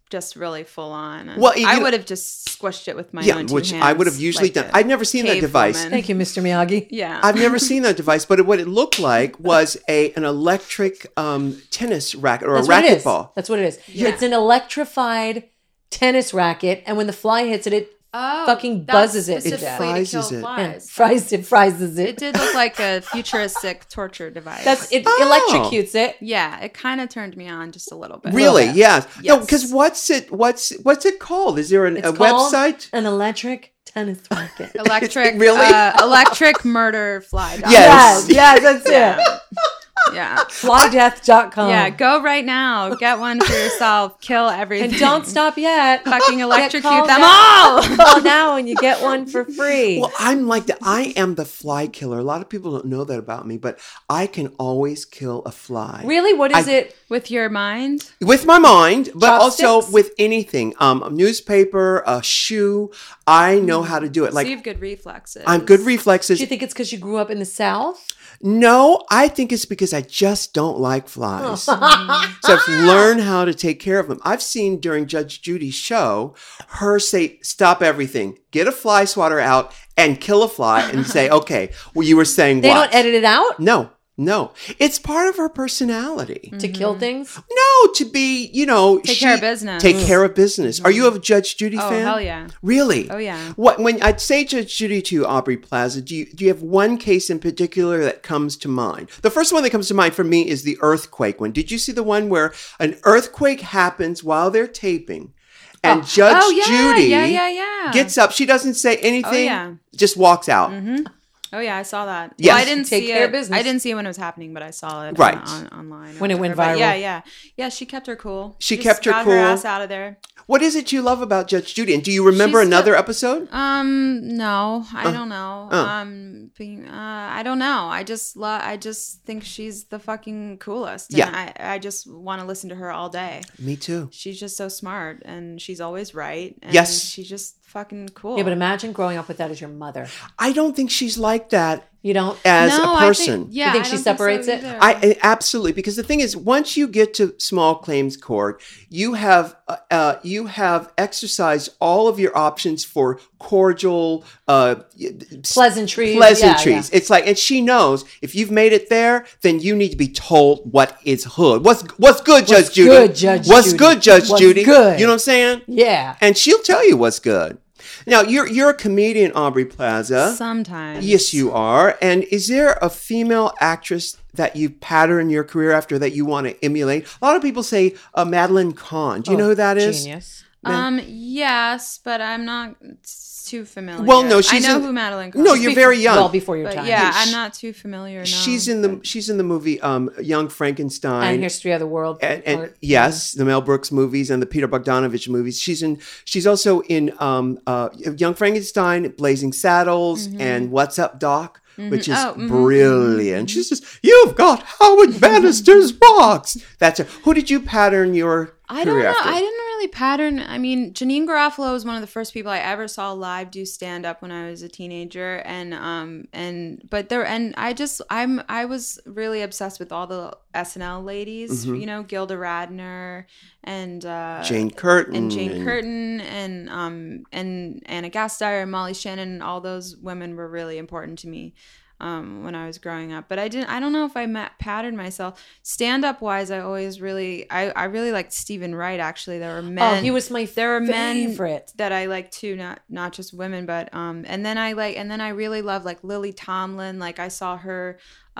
just really full on. And Well, you I know- would have just squished it with my Yeah, own two which hands. I would have usually like done. a I'd never seen that cave device. woman. Thank you, Mister Miyagi. Yeah. I've never seen that device, but what it looked like was a an electric um, tennis racket or That's a what it is. racquetball. That's what it is. Yeah. It's an electrified tennis racket, and when the fly hits it, it Oh, fucking that's buzzes it to specifically death. to kill It frizes it. yeah, flies. fries it, fries it. It did look like a futuristic torture device. That's it. Oh. Electrocutes it. Yeah, it kind of turned me on just a little bit. Really? bit. Yes. No, Yes. because what's it? What's what's it called? Is there an, It's a called website? An electric tennis racket. Electric, Really? uh, electric murder fly. dot com. Yes. yes, that's it. Yeah. Yeah. fly death dot com. Yeah, go right now. Get one for yourself. Kill everything. And don't stop yet. fucking electrocute called them now. all. Call now and you get one for free. Well, I'm like that. I am the fly killer. A lot of people don't know that about me, but I can always kill a fly. Really? What is I- it? With your mind. With my mind, but also Chopsticks? with anything. Um, a newspaper, a shoe. I know how to do it. Like, Like so you have good reflexes. I'm good Do reflexes. you think it's because you grew up in the South? No, I think it's because I just don't like flies. So I've learned how to take care of them. I've seen during Judge Judy's show her say, stop everything, get a fly swatter out and kill a fly and say, okay, well, you were saying They what? don't edit it out No, no. It's part of her personality. to kill things? No, to be, you know, Take care of business. Take care of business. Are you a Judge Judy Oh, fan? hell yeah. Really? Oh, yeah. What when I'd say Judge Judy to Aubrey Plaza, do you do you have one case in particular that comes to mind? The first one that comes to mind for me is the earthquake one. Did you see the one where an earthquake happens while they're taping? And Judge Oh, yeah, Judy yeah, yeah, yeah. gets up. She doesn't say anything. yeah. Just walks out. Oh yeah, I saw that. Yes. Well, I didn't Take see care it. of business. I didn't see it when it was happening, but I saw it Right. on, on, online or When it went whatever. But viral. Yeah, yeah, yeah. She kept her cool. She just kept her got cool. Her ass out of there. What is it you love about Judge Judy? And do you remember She's another the- episode? Um, no, I don't know. uh. Um, being, uh, I don't know. I just love. I just think she's the fucking coolest. And Yeah. I, I just want to listen to her all day. Me too. She's just so smart, and she's always right. And Yes. she's just fucking cool. Yeah, but imagine growing up with that as your mother. I don't think she's like that You don't? as no, a I person. think, yeah, You think I she don't so separates it? either. I, I absolutely, because the thing is, once you get to small claims court, you have uh, uh, you have exercised all of your options for cordial uh, Pleasantries. pleasantries. Yeah, It's like, and she knows if you've made it there, then you need to be told what is hood. What's what's good, Judge What's Judy? good, Judge What's Judy? good, Judge What's Judy? good? You know what I'm saying? Yeah. yeah. And she'll tell you what's good. Now, you're you're a comedian, Aubrey Plaza. Sometimes. Yes, you are. And is there a female actress that you pattern your career after that you want to emulate? A lot of people say uh, Madeline Kahn. Do you know who that is? Genius. Um. Yes, but I'm not too familiar. Well, no, she's I know in- who Madeline. Kahn No, is, you're very young. Well, before your But time. yeah, Hey, I'm sh- not too familiar. No. She's in the she's in the movie um, Young Frankenstein. And History of the World. and, and Or- yes, the Mel Brooks movies and the Peter Bogdanovich movies. She's in. She's also in um, uh, Young Frankenstein, Blazing Saddles, and What's Up, Doc, which is Oh, mhm, brilliant. She says, "You've got Howard Bannister's box." That's her. Who did you pattern your I don't career know. after? I didn't really pattern. I mean, Janine Garofalo was one of the first people I ever saw live do stand up when I was a teenager, and um and but there and I just I'm I was really obsessed with all the S N L ladies. You know, Gilda Radner and uh, Jane Curtin and Jane and- Curtin and um and Anna Gasteyer and Molly Shannon. All those women were really important to me. Um, when I was growing up, but I didn't. I don't know if I met, patterned myself. Stand up wise, I always really, I, I really liked Stephen Wright. Actually, there were men. Oh, he was my there were favorite. men that I liked too, not not just women, but um. And then I like, and then I really love like Lily Tomlin. Like I saw her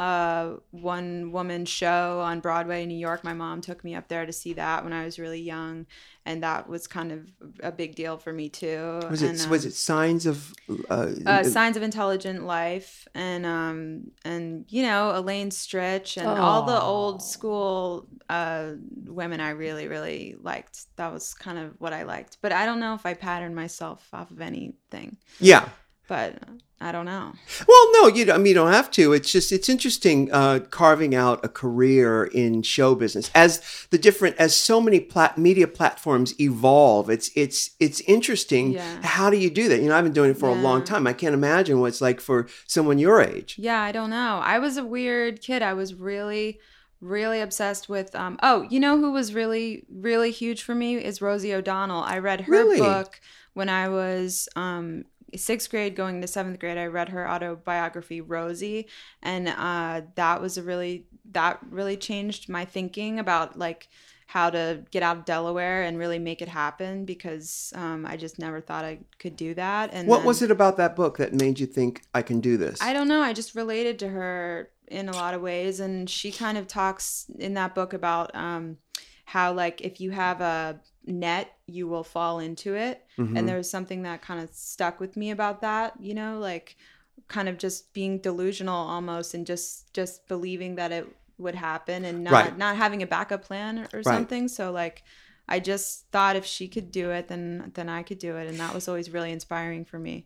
uh one woman show on Broadway in New York. My mom took me up there to see that when I was really young, and that was kind of a big deal for me too. Was it and, um, was it Signs of uh, uh, Signs of Intelligent Life, and um and you know Elaine Stritch and all the old school uh women I really really liked. That was kind of what I liked, but I don't know if I patterned myself off of anything. yeah? But I don't know. Well, no, you. I mean, you don't have to. It's just it's interesting uh, carving out a career in show business as the different as so many plat- media platforms evolve. It's it's it's interesting. Yeah. How do you do that? You know, I've been doing it for a long Yeah. time. I can't imagine what it's like for someone your age. Yeah, I don't know. I was a weird kid. I was really really obsessed with um oh, you know who was really really huge for me is Rosie O'Donnell. I read her Really? book when I was um sixth grade going to seventh grade. I read her autobiography Rosie, and uh that was a really that really changed my thinking about like how to get out of Delaware and really make it happen, because um I just never thought I could do that. And What then, was it about that book that made you think I can do this? I don't know. I just related to her in a lot of ways. And she kind of talks in that book about um, how, like, if you have a net, you will fall into it. Mhm. And there was something that kind of stuck with me about that, you know, like kind of just being delusional almost, and just, just believing that it would happen, and not, Right. not having a backup plan or, or Right. something. So like, I just thought if she could do it, then, then I could do it. And that was always really inspiring for me.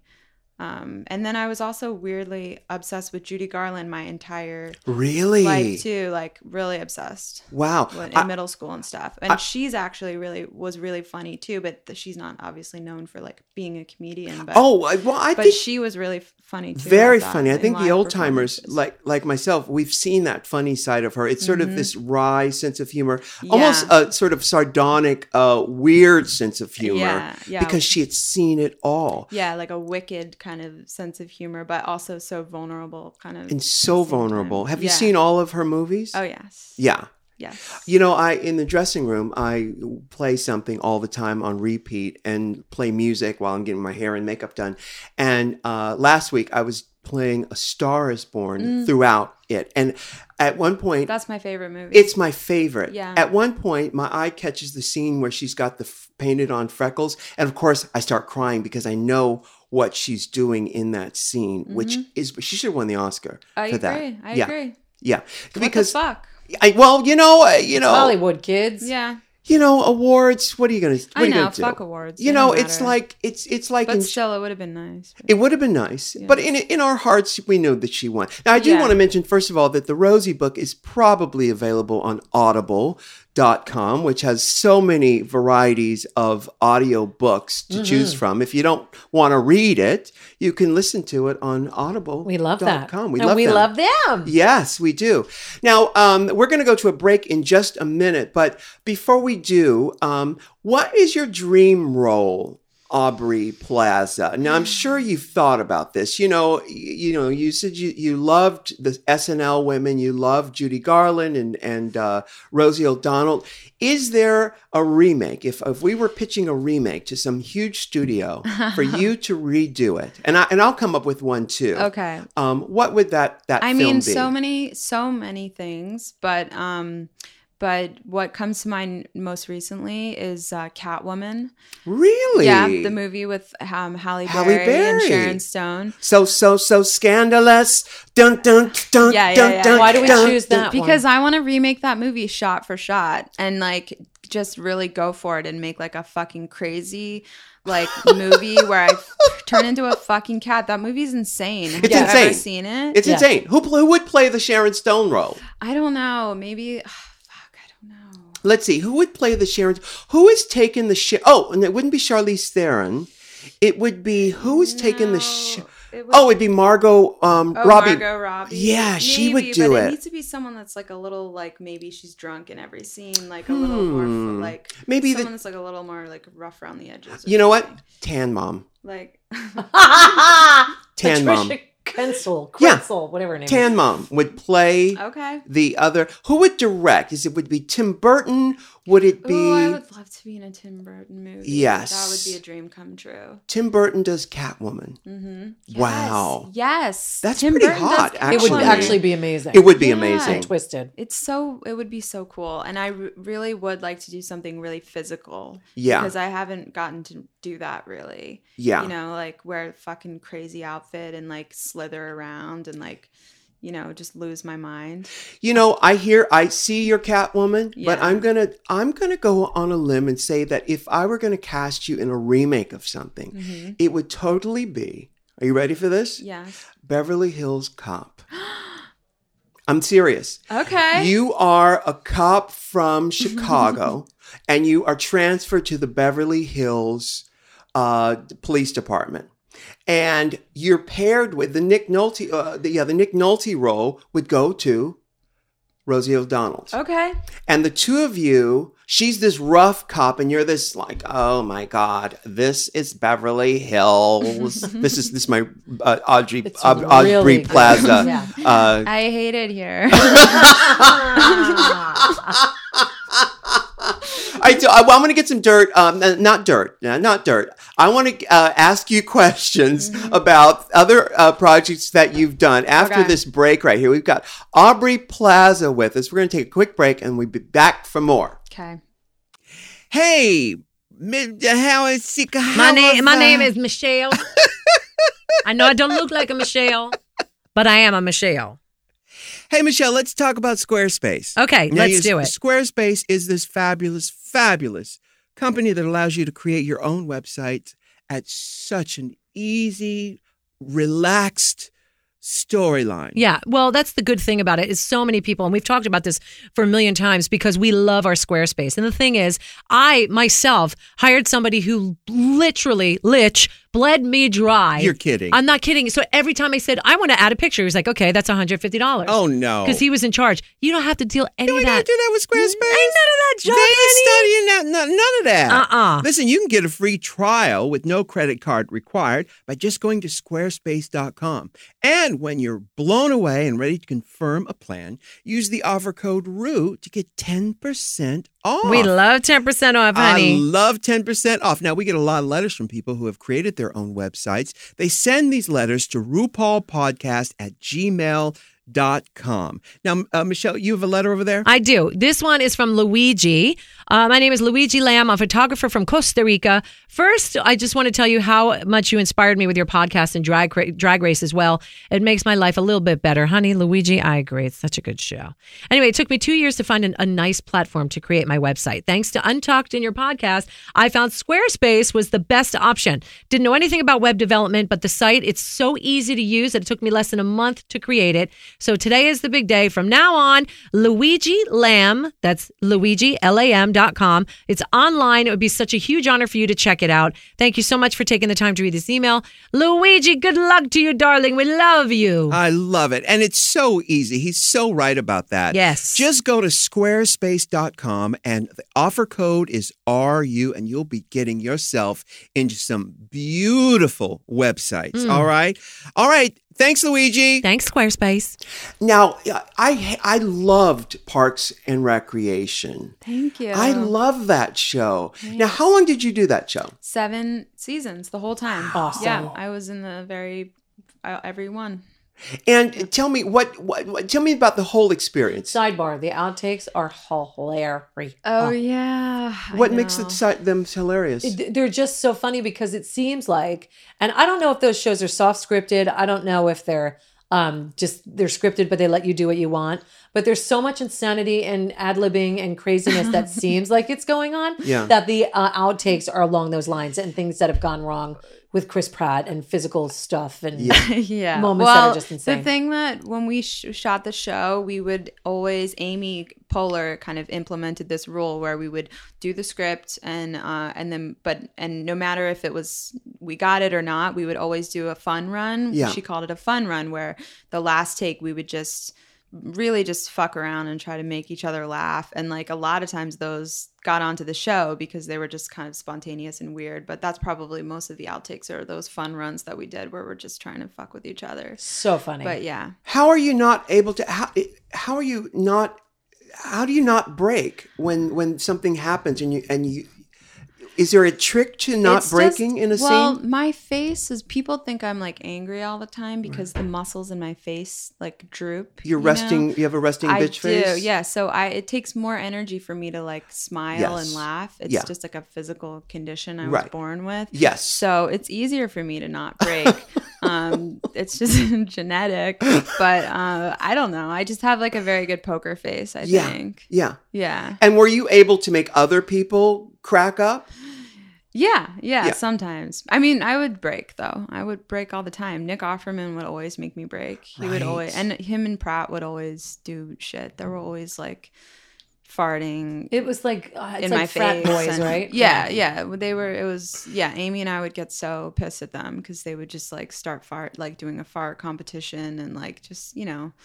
Um, and then I was also weirdly obsessed with Judy Garland my entire Really? life too, like really obsessed Wow. when, in I- middle school and stuff. And I- she's actually really was really funny too, but th- she's not obviously known for like being a comedian. But oh, I- well, I but think she was really f- funny too. very thought, funny. I in think the live old timers, performances. like like myself, we've seen that funny side of her. It's sort of Mhm. this wry sense of humor, almost Yeah. a sort of sardonic, uh, weird sense of humor, Yeah, yeah. because she had seen it all. Yeah, like a wicked kind of sense of humor, but also so vulnerable, kind of. And so at the same vulnerable. time. Have you Yeah. seen all of her movies? Oh yes. Yeah. Yes. You know, I in the dressing room, I play something all the time on repeat and play music while I'm getting my hair and makeup done. And uh, last week, I was playing A Star Is Born Mm. throughout it. And at one point, That's my favorite movie. it's my favorite. Yeah. At one point, my eye catches the scene where she's got the f- painted on freckles. And of course, I start crying because I know what she's doing in that scene, which is, she should have won the Oscar Mm-hmm. I for agree. that. I yeah. agree. Yeah. What Because, the fuck? I, well, you know, uh, you know, Hollywood kids. Yeah. you know, awards. What are you gonna? What I are you know. gonna do? Fuck awards. You They know, don't it's matter. like it's it's like But in, still, it would have been nice. it would have been nice, Yeah. but in in our hearts, we knew that she won. Now, I do Yeah. want to mention first of all that the Rosie book is probably available on Audible dot com, which has so many varieties of audio books to Mm-hmm. choose from. If you don't want to read it, you can listen to it on Audible. We love that. We and love we them. love them. Yes, we do. Now, um, we're going to go to a break in just a minute, but before we do, um, what is your dream role, Aubrey Plaza? Now, I'm sure you've thought about this. You know, y- you know, you said you, you loved the S N L women, you loved Judy Garland and and uh, Rosie O'Donnell. Is there a remake? If if we were pitching a remake to some huge studio for you to redo it, and I and I'll come up with one too. Okay. Um, what would that that I film mean, be? so many, so many things, but um, but what comes to mind most recently is uh, Catwoman. Really? Yeah, the movie with um, Halle Berry, Halle Berry. and Sharon Stone. So so so scandalous. Dun dun dun Yeah, yeah, dun yeah. dun. Why do we dun, choose dun. that Because one? I want to remake that movie shot for shot and like just really go for it and make like a fucking crazy like movie where I f- turn into a fucking cat. That movie's insane. Have It's you insane. ever seen it? It's Yeah. insane. Who pl- who would play the Sharon Stone role? I don't know. Maybe fuck. I don't know. Let's see. Who would play the Sharon? Who has taken the Sha- Oh, and it wouldn't be Charlize Theron. It would be who has taken the. Sh- It would- oh, it'd be Margot um, Oh, Robbie. Margot Robbie. Yeah, she would Maybe, do but it. It needs to be someone that's like a little like maybe she's drunk in every scene, like a little more Hmm. like Maybe the- someone that's like a little more like rough around the edges. or You know what? something. Tan Mom. Like Tan Mom. Patricia Kensel, Yeah. Krenzel, whatever her name Tan is. Mom would play okay. the other. Who would direct? Is it would be Tim Burton? Would it be? Oh, I would love to be in a Tim Burton movie. Yes. that would be a dream come true. Tim Burton does Catwoman. Mm-hmm. Wow. Yes. That's Tim pretty Burton hot, does It would Actually. actually be amazing. It would be Yeah. amazing. And twisted. It's so. It would be so cool, and I r- really would like to do something really physical. Yeah. Because I haven't gotten to do that really. Yeah. You know, like wear a fucking crazy outfit and like slither around and like, you know, just lose my mind. You know, I hear, I see your Catwoman, but Yeah. I'm gonna, I'm gonna go on a limb and say that if I were gonna cast you in a remake of something, Mm-hmm. it would totally be. Are you ready for this? Yes. Beverly Hills Cop. I'm serious. Okay. You are a cop from Chicago, and you are transferred to the Beverly Hills uh, Police Department. And you're paired with the Nick Nolte. Uh, the, yeah, the Nick Nolte role would go to Rosie O'Donnell. Okay. And the two of you, she's this rough cop, and you're this like, oh my God, this is Beverly Hills. this is this is my uh, Audrey It's uh, Aubrey really good. Plaza. Yeah. Uh, I hate it here. I do, I, well, I'm going to get some dirt. Um, uh, not dirt. No, not dirt. I want to uh, ask you questions Mm-hmm. about other uh, projects that you've done after Okay. this break right here. We've got Aubrey Plaza with us. We're going to take a quick break, and we'll be back for more. Okay. Hey, Mi- how is it? My name, my name is Michelle. I know I don't look like a Michelle, but I am a Michelle. Hey, Michelle, let's talk about Squarespace. Okay, Now, let's you- do it. Squarespace is this fabulous, fabulous company that allows you to create your own website at such an easy, relaxed storyline. Yeah, well, that's the good thing about it is so many people, and we've talked about this for a million times because we love our Squarespace. And the thing is, I myself hired somebody who literally, lich, bled me dry. You're kidding. I'm not kidding. So every time I said, I want to add a picture, he was like, okay, that's one hundred fifty dollars. Oh, no. Because he was in charge. You don't have to deal any Do of we that. not do that with Squarespace? Ain't none of that, John. They ain't studying that. None, none of that. Uh-uh. Listen, you can get a free trial with no credit card required by just going to squarespace dot com. And when you're blown away and ready to confirm a plan, use the offer code R U to get ten percent off. We love ten percent off, honey. I love ten percent off. Now, we get a lot of letters from people who have created their own websites. They send these letters to RuPaulPodcast at gmail dot com. Now, uh, Michelle, you have a letter over there? I do. This one is from Luigi. Uh, my name is Luigi Lamb. I'm a photographer from Costa Rica. First, I just want to tell you how much you inspired me with your podcast and drag ra- drag race as well. It makes my life a little bit better. Honey, Luigi, I agree. It's such a good show. Anyway, it took me two years to find an, a nice platform to create my website. Thanks to Untalked in your podcast, I found Squarespace was the best option. Didn't know anything about web development, but the site, it's so easy to use that it took me less than a month to create it. So today is the big day. From now on, Luigi Lamb, that's Luigi, L A M dot com. It's online. It would be such a huge honor for you to check it out. Thank you so much for taking the time to read this email. Luigi, good luck to you, darling. We love you. I love it. And it's so easy. He's so right about that. Yes. Just go to squarespace dot com and the offer code is R U and you'll be getting yourself into some beautiful websites. All right. All right. Thanks, Luigi. Thanks, Squarespace. Now, I I loved Parks and Recreation. Thank you. I love that show. Now, how long did you do that show? Seven seasons the whole time. Awesome. Yeah, I was in the very uh, every one. And tell me what, what, what tell me about the whole experience. Sidebar: the outtakes are hilarious. Oh yeah. I What makes know. it, si- them hilarious? It- They're just so funny because it seems like, and I don't know if those shows are soft scripted. I don't know if they're um, just they're scripted, but they let you do what you want. But there's so much insanity and ad libbing and craziness that seems like it's going on. Yeah. That the uh, outtakes are along those lines and things that have gone wrong with Chris Pratt and physical stuff and yeah. moments that are well, just insane. The thing that when we sh- shot the show, we would always, Amy Poehler kind of implemented this rule where we would do the script and uh, and then but and no matter if it was we got it or not, we would always do a fun run. Yeah. She called it a fun run where the last take we would just really just fuck around and try to make each other laugh. And like a lot of times those got onto the show because they were just kind of spontaneous and weird. But that's probably most of the outtakes are those fun runs that we did where we're just trying to fuck with each other. so funny. But yeah. How are you not able to? How how are you not? How do you not break when when something happens and you and you? Is there a trick to not It's breaking just- in a well, scene? my face is people think I'm like angry all the time because the muscles in my face like droop. You're you resting. know? You have a resting I bitch do, face. yeah. So I it takes more energy for me to like smile Yes. and laugh. It's Yeah. just like a physical condition I was Right. born with. Yes. So it's easier for me to not break. um, it's just genetic, but uh, I don't know. I just have like a very good poker face. I Yeah. think. Yeah. Yeah. And were you able to make other people crack up? Yeah, yeah, Yeah. sometimes. I mean, I would break though. I would break all the time. Nick Offerman would always make me break. He would Right. always, and him and Pratt would always do shit. They were always like farting it was like uh, it's in like my frat face. boys, and- right? Yeah, yeah. They were. It was. Yeah, Amy and I would get so pissed at them because they would just like start fart, like doing a fart competition, and like just you know.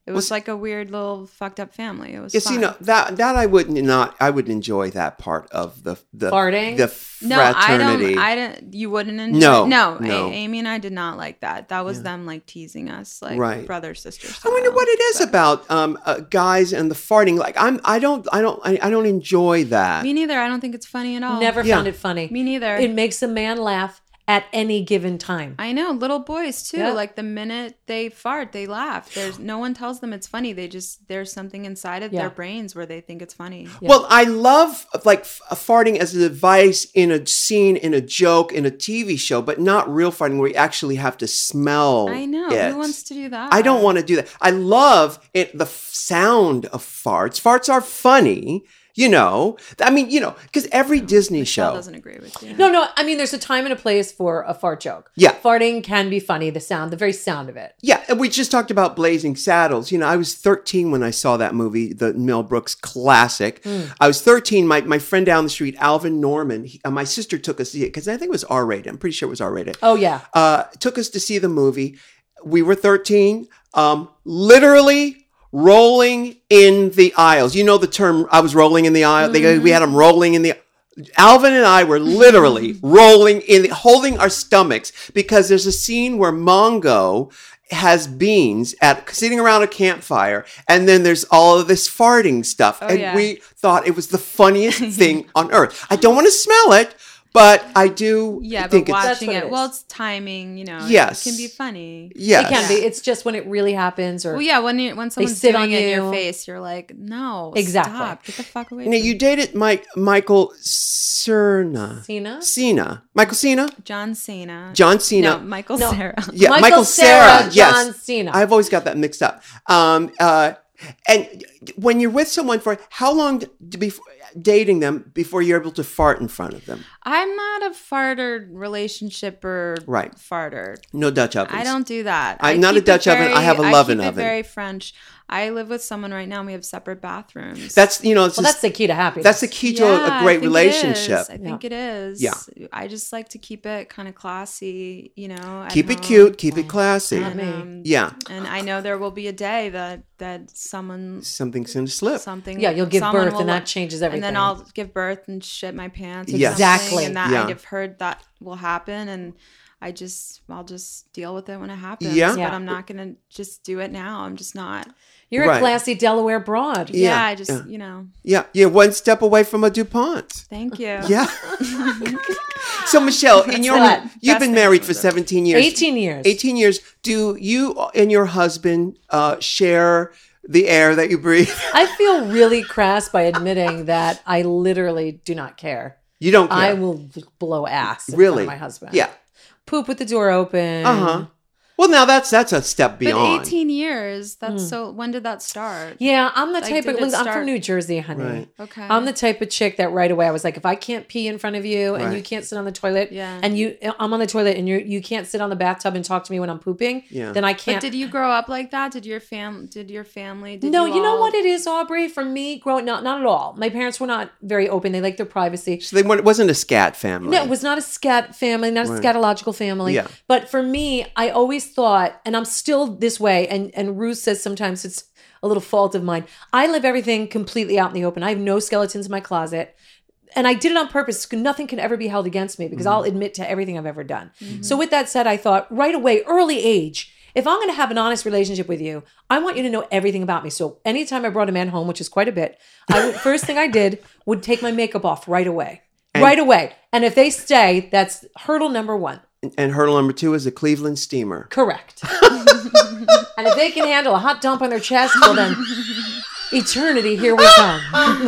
It was like a weird little fucked up family. It was Yeah, fun. see, no, that that I wouldn't not. I would enjoy that part of the the Farting? the No, I fraternity. don't. I don't. You wouldn't enjoy. No, no. no. A- Amy and I did not like that. That was them like teasing us, like Right. brother sister. I wonder what it is style. about um, uh, guys and the farting. Like I'm, I don't, I don't, I, I don't enjoy that. Me neither. I don't think it's funny at all. Never Yeah. found it funny. Me neither. It makes a man laugh at any given time. I know, little boys too. Yeah. Like the minute they fart, they laugh. There's no one tells them it's funny. They just there's something inside of Yeah. their brains where they think it's funny. Yeah. Well, I love like f- farting as a device in a scene, in a joke, in a T V show, but not real farting where you actually have to smell. I know. it. Who wants to do that? I don't want to do that. I love it. The f- sound of farts. Farts are funny. You know, I mean, you know, because every Disney Michelle show. doesn't agree with you. No, no. I mean, there's a time and a place for a fart joke. Yeah. Farting can be funny. The sound, the very sound of it. Yeah, and we just talked about Blazing Saddles. You know, I was thirteen when I saw that movie, the Mel Brooks classic. Mm. I was thirteen. My my friend down the street, Alvin Norman, he, uh, my sister took us to see it because I think it was R rated. I'm pretty sure it was R rated. Oh yeah. Uh, took us to see the movie. We were thirteen. Um, literally rolling in the aisles. You know the term. I was rolling in the aisle. They, we had them rolling in the. Alvin and I were literally rolling in, the, holding our stomachs because there's a scene where Mongo has beans at sitting around a campfire, and then there's all of this farting stuff, Oh, and yeah. we thought it was the funniest thing on earth. I don't want to smell it, but I do. Yeah, think but it's That's watching what it, it well, is. it's timing. You know, Yes. it can be funny. yes. It can be. It's just when it really happens, or Well, yeah, when you, when someone's sit doing on it in you. your face, you're like, no, Exactly. stop, get the fuck away. You know, from you dated Mike Michael Cena. Cena. Cena. Michael Cena? John Cena. John Cena. No, Michael No. Cera. Yeah, Michael Michael, Cera, Cera. Yes. John Cena. I've always got that mixed up. Um, uh, and when you're with someone for how long to be dating them before you're able to fart in front of them? I'm not a farter relationship or Right. farter. No Dutch ovens. I don't do that. I'm I not a keep it Dutch oven. I very- have a I Lovin' keep it oven. very French. I live with someone right now and we have separate bathrooms. That's, you know, it's Well, just, that's the key to happiness. that's the key to Yeah, a, I a great think it relationship. is. I think it is. Yeah. I just like to keep it kind of classy, you know. at Keep it home. cute. Keep it classy. And, me. um, Yeah. and I know there will be a day that that someone Something's going to slip. something Yeah, you'll give someone birth will and that look- changes and everything. then I'll give birth and shit my pants or Yes. something, Exactly. and that Yeah. I've heard that will happen, and I just I'll just deal with it when it happens. Yeah. Yeah. But I'm not gonna just do it now. I'm just not. You're Right. a classy Delaware broad. Yeah, Yeah, I just yeah. you know. Yeah. You're one step away from a DuPont. Thank you. Yeah. So, Michelle, in your, what? you've Best been thing married ever. for seventeen years. eighteen years. eighteen years. Do you and your husband uh, share the air that you breathe? I feel really crass by admitting that I literally do not care. You don't care. I will blow ass in Really? front of my husband. Yeah. Poop with the door open. Uh huh. Well, now that's that's a step beyond. But eighteen years. That's Hmm. so. When did that start? Yeah, I'm the Like, type did of it look, I'm start- from New Jersey, honey. Right. Okay. I'm the type of chick that right away I was like, if I can't pee in front of you and Right. you can't sit on the toilet, Yeah. and you I'm on the toilet and you you can't sit on the bathtub and talk to me when I'm pooping, Yeah. then I But can't. did you grow up like that? Did your fam? Did your family? Did no, you, you know all- what it is, Aubrey. For me, growing not not at all. My parents were not very open. They liked their privacy. So they weren't, it wasn't a scat family. No, it was not a scat family, not a Right. scatological family. Yeah. But for me, I always thought, and I'm still this way, and, and Ruth says sometimes it's a little fault of mine. I live everything completely out in the open. I have no skeletons in my closet. And I did it on purpose. Nothing can ever be held against me because I'll admit to everything I've ever done. So with that said, I thought right away, early age, if I'm going to have an honest relationship with you, I want you to know everything about me. So anytime I brought a man home, which is quite a bit, I would, first thing I did would take my makeup off right away. right away. And if they stay, that's hurdle number one. And hurdle number two is a Cleveland steamer. Correct. And if they can handle a hot dump on their chest, well then, eternity, here we come. You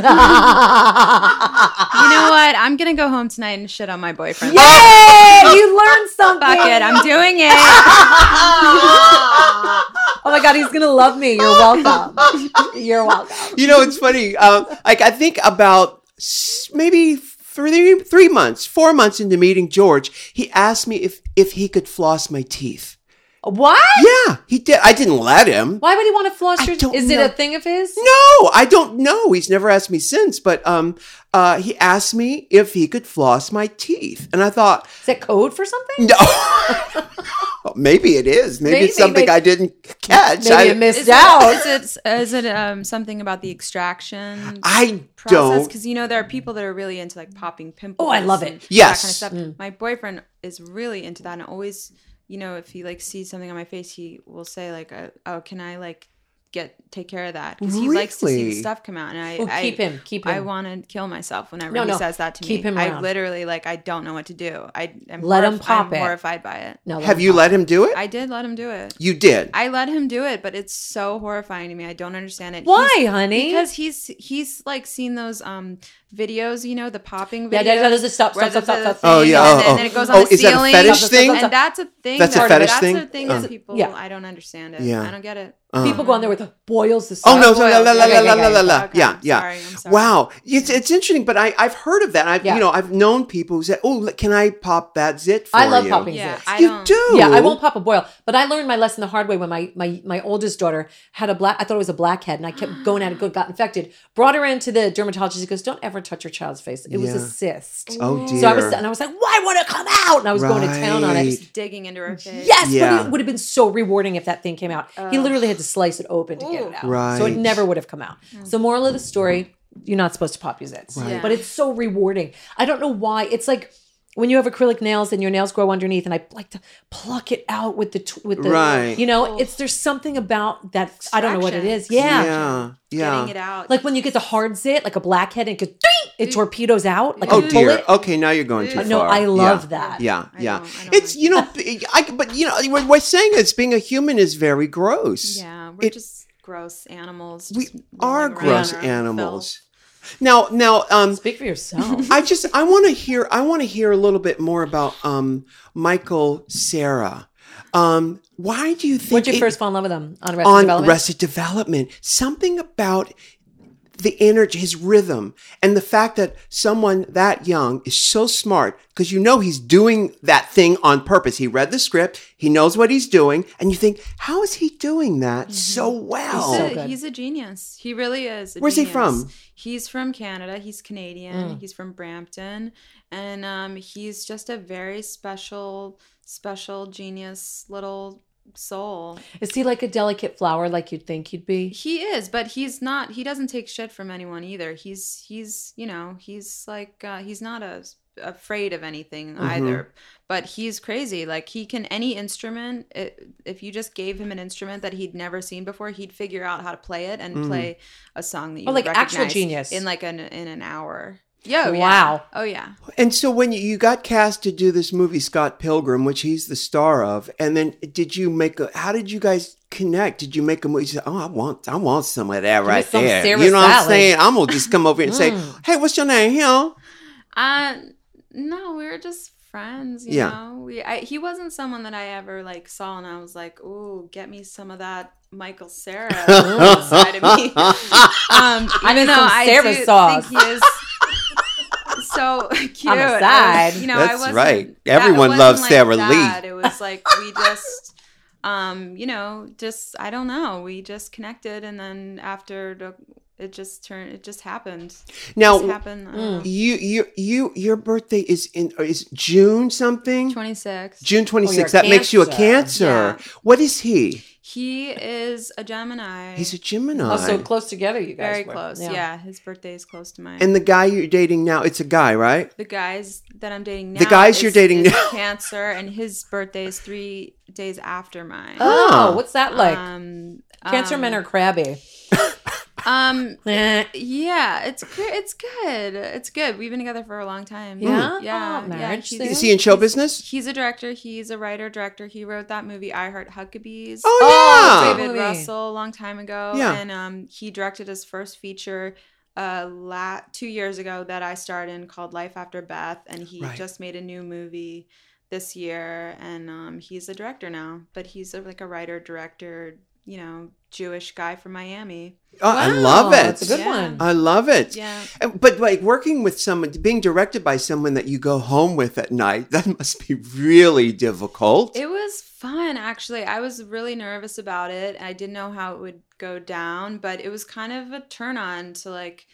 know what? I'm gonna go home tonight and shit on my boyfriend. Yay! You learned something. Fuck it, I'm doing it. Oh my God, he's gonna love me. You're welcome. You're welcome. You know, it's funny. Um, like I think about s- maybe three three months, four months into meeting George, he asked me if if he could floss my teeth. What? Yeah, he did. I didn't let him. Why would he want to floss I your? don't Is know. it a thing of his? No, I don't know. He's never asked me since, but um, uh, he asked me if he could floss my teeth, and I thought, Is that code for something? no. Maybe it is. Maybe, Maybe, it's something maybe- I didn't catch. Maybe I, you missed Is out. it, is it, is it um, something about the extraction I process? don't. Because, you know, there are people that are really into like popping pimples. Oh, I love it. and Yes. That kind of stuff. My boyfriend is really into that and always, you know, if he like sees something on my face, he will say like, uh, oh, can I like get take care of that? Because he likes to see Really? the stuff come out. And I, Well, I keep him, keep him. I want to kill myself whenever No, he no, says that to keep me. him I around. literally like, I don't know what to do. I am Let him horrif- pop I'm it. horrified by it. No, Have you let him do it? I did let him do it. You did. I let him do it, but it's so horrifying to me. I don't understand it. Why, He's- honey? Because he's he's like seen those um videos, you know, the popping videos. Yeah, yeah, yeah, stop, where stop, the- stop, the stop. Oh, thing, yeah, and, oh, then, oh. and then it goes on Oh, the is that a ceiling. fetish Stop, thing? stop, stop, And that's a thing. That's a that- fetish that's thing? the thing Uh. that people. Yeah. I don't understand it. Yeah. I don't get it. People go on there with the boils. The Oh no! side So la boils. la la Okay, la okay, la la okay. la la. Okay, Yeah, I'm yeah. sorry, I'm sorry. Wow, it's it's interesting, but I I've heard of that. I've Yeah. you know I've known people who say, "Oh, can I pop that zit for I love you?" popping Yeah, zits. I You don't. do? Yeah, I won't pop a boil, but I learned my lesson the hard way when my my my oldest daughter had a black. I thought it was a blackhead, and I kept going at it. Go- Got infected. Brought her into the dermatologist. He goes, "Don't ever touch your child's face. It was a Yeah. cyst." Oh dear. So I was, and I was like, "Why won't it come out?" And I was going to town on it. Right. Just digging into her face. Yes, Yeah. but it would have been so rewarding if that thing came out. He literally had to slice it open to get it out. Right. So it never would have come out. So moral of the story, you're not supposed to pop your zits. Right. But it's so rewarding. I don't know why. It's like when you have acrylic nails and your nails grow underneath, and I like to pluck it out with the t- with the Right. you know, it's there's something about that. I don't know what it is. Extraction. Yeah. Yeah, yeah. Getting it out. Like when you get the hard zit, like a blackhead, and it goes, ding, it torpedoes out like Oh a dear. bullet. Okay, now you're going too Uh, far. no, I love Yeah. that. Yeah, I yeah. don't- I don't It's like you know, I but you know what we're saying is being a human is very gross. Yeah, we're It- just gross animals. We just are rolling around gross in our animals. Now, now, um, Speak for yourself. I just I want to hear I want to hear a little bit more about um Michael Cera. Um, why do you think When'd you it- first fall in love with him on Arrested on Development? Arrested Development? Something about the energy, his rhythm, and the fact that someone that young is so smart because you know he's doing that thing on purpose. He read the script, he knows what he's doing, and you think, how is he doing that so well? He's, so a, good. he's a genius. He really is. a Where's he genius. from? He's from Canada. He's Canadian. Mm. He's from Brampton, and um, he's just a very special, special genius little soul. Is he like a delicate flower like you'd think he'd be? He is, but he's not. He doesn't take shit from anyone either. He's he's you know he's like uh, he's not a afraid of anything Mm-hmm. either, but he's crazy. Like he can any instrument. It, if you just gave him an instrument that he'd never seen before, he'd figure out how to play it and Mm. play a song that you Oh, would like actual recognize genius. in like an in an hour. Yo, yeah. Wow. Oh yeah. And so when you, you got cast to do this movie, Scott Pilgrim, which he's the star of, and then did you make a, how did you guys connect? Did you make a movie? You said, oh, I want, I want some of that right some there. Sarah You know what I'm salad. saying? I'm going to just come over here and say, hey, what's your name? Here. Uh no, we were just friends, you Yeah. know. We I, he wasn't someone that I ever like saw and I was like, "Ooh, get me some of that Michael Cera inside of me." Um, I need even though some I Cera do sauce. think he is so cute. On the I side. was- you know, I That's wasn't- right. that- Everyone it wasn't loves like Sarah that. Lee. It was like we just um, you know, just I don't know, we just connected and then after the it just turned it just happened. Now, Just happened. I don't know. you, you, you, your birthday is in, is June something? twenty-six. June twenty-sixth. Oh, you're a that makes you a Cancer. Cancer. Yeah. What is he? He is a Gemini. He's a Gemini. Oh, so close together, you guys very were. close. Yeah. his birthday is close to mine. And the guy you're dating now, it's a guy, right? the guys that I'm dating now, The guys you're is- dating is now. Cancer, and his birthday is three days after mine. Oh, Ah. what's that like? Um, Cancer um, men are crabby. Um, Eh. yeah, it's good. It's good. It's good. We've been together for a long time. Yeah? yeah, Oh, marriage yeah. soon? Is he in show business? He's a director. He's a writer director. He wrote that movie I Heart Huckabees. Oh, Oh, yeah. David movie. Russell a long time ago. Yeah. And um, he directed his first feature uh, la- two years ago that I starred in called Life After Beth. And he Right. just made a new movie this year. And um, he's a director now. But he's a, like a writer, director, you know, Jewish guy from Miami. Oh, I Wow, love it. That's a good Yeah. one. I love it. Yeah. And- But like working with someone, being directed by someone that you go home with at night, that must be really difficult. It was fun, actually. I was really nervous about it. I didn't know how it would go down, but it was kind of a turn on to like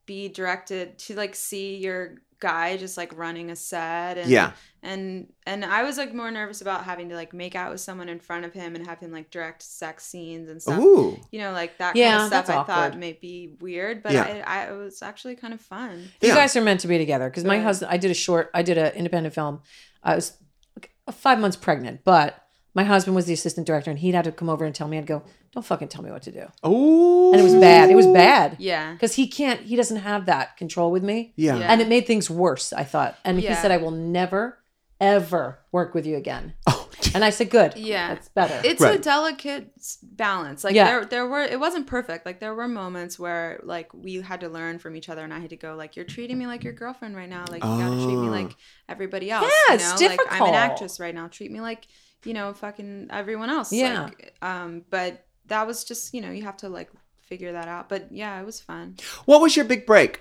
be directed to like see your guy just like running a set and Yeah. and and I was like more nervous about having to like make out with someone in front of him and have him like direct sex scenes and stuff. Ooh. You know, like that Yeah, kind of stuff that's I awkward. thought may be weird, but Yeah. I, I it was actually kind of fun. You Yeah. guys are meant to be together because my Good. husband, I did a short, I did an independent film. I was like, five months pregnant, but my husband was the assistant director and he'd have to come over and tell me, I'd go, don't fucking tell me what to do. Oh. And it was bad. It was bad. Yeah. Because he can't, he doesn't have that control with me. Yeah. Yeah. And it made things worse, I thought. And he Yeah. said, I will never, ever work with you again. Oh, And I said, good. Yeah. That's better. It's Right. a delicate s- balance. Like Yeah. there there were it wasn't perfect. Like there were moments where like we had to learn from each other and I had to go like you're treating me like your girlfriend right now. Like you got to treat me Oh. like everybody else, Yeah, you it's know? Like I'm difficult. an actress right now. Treat me like, you know, fucking everyone else. Yeah. Like, um but that was just, you know, you have to like figure that out. But yeah, it was fun. What was your big break?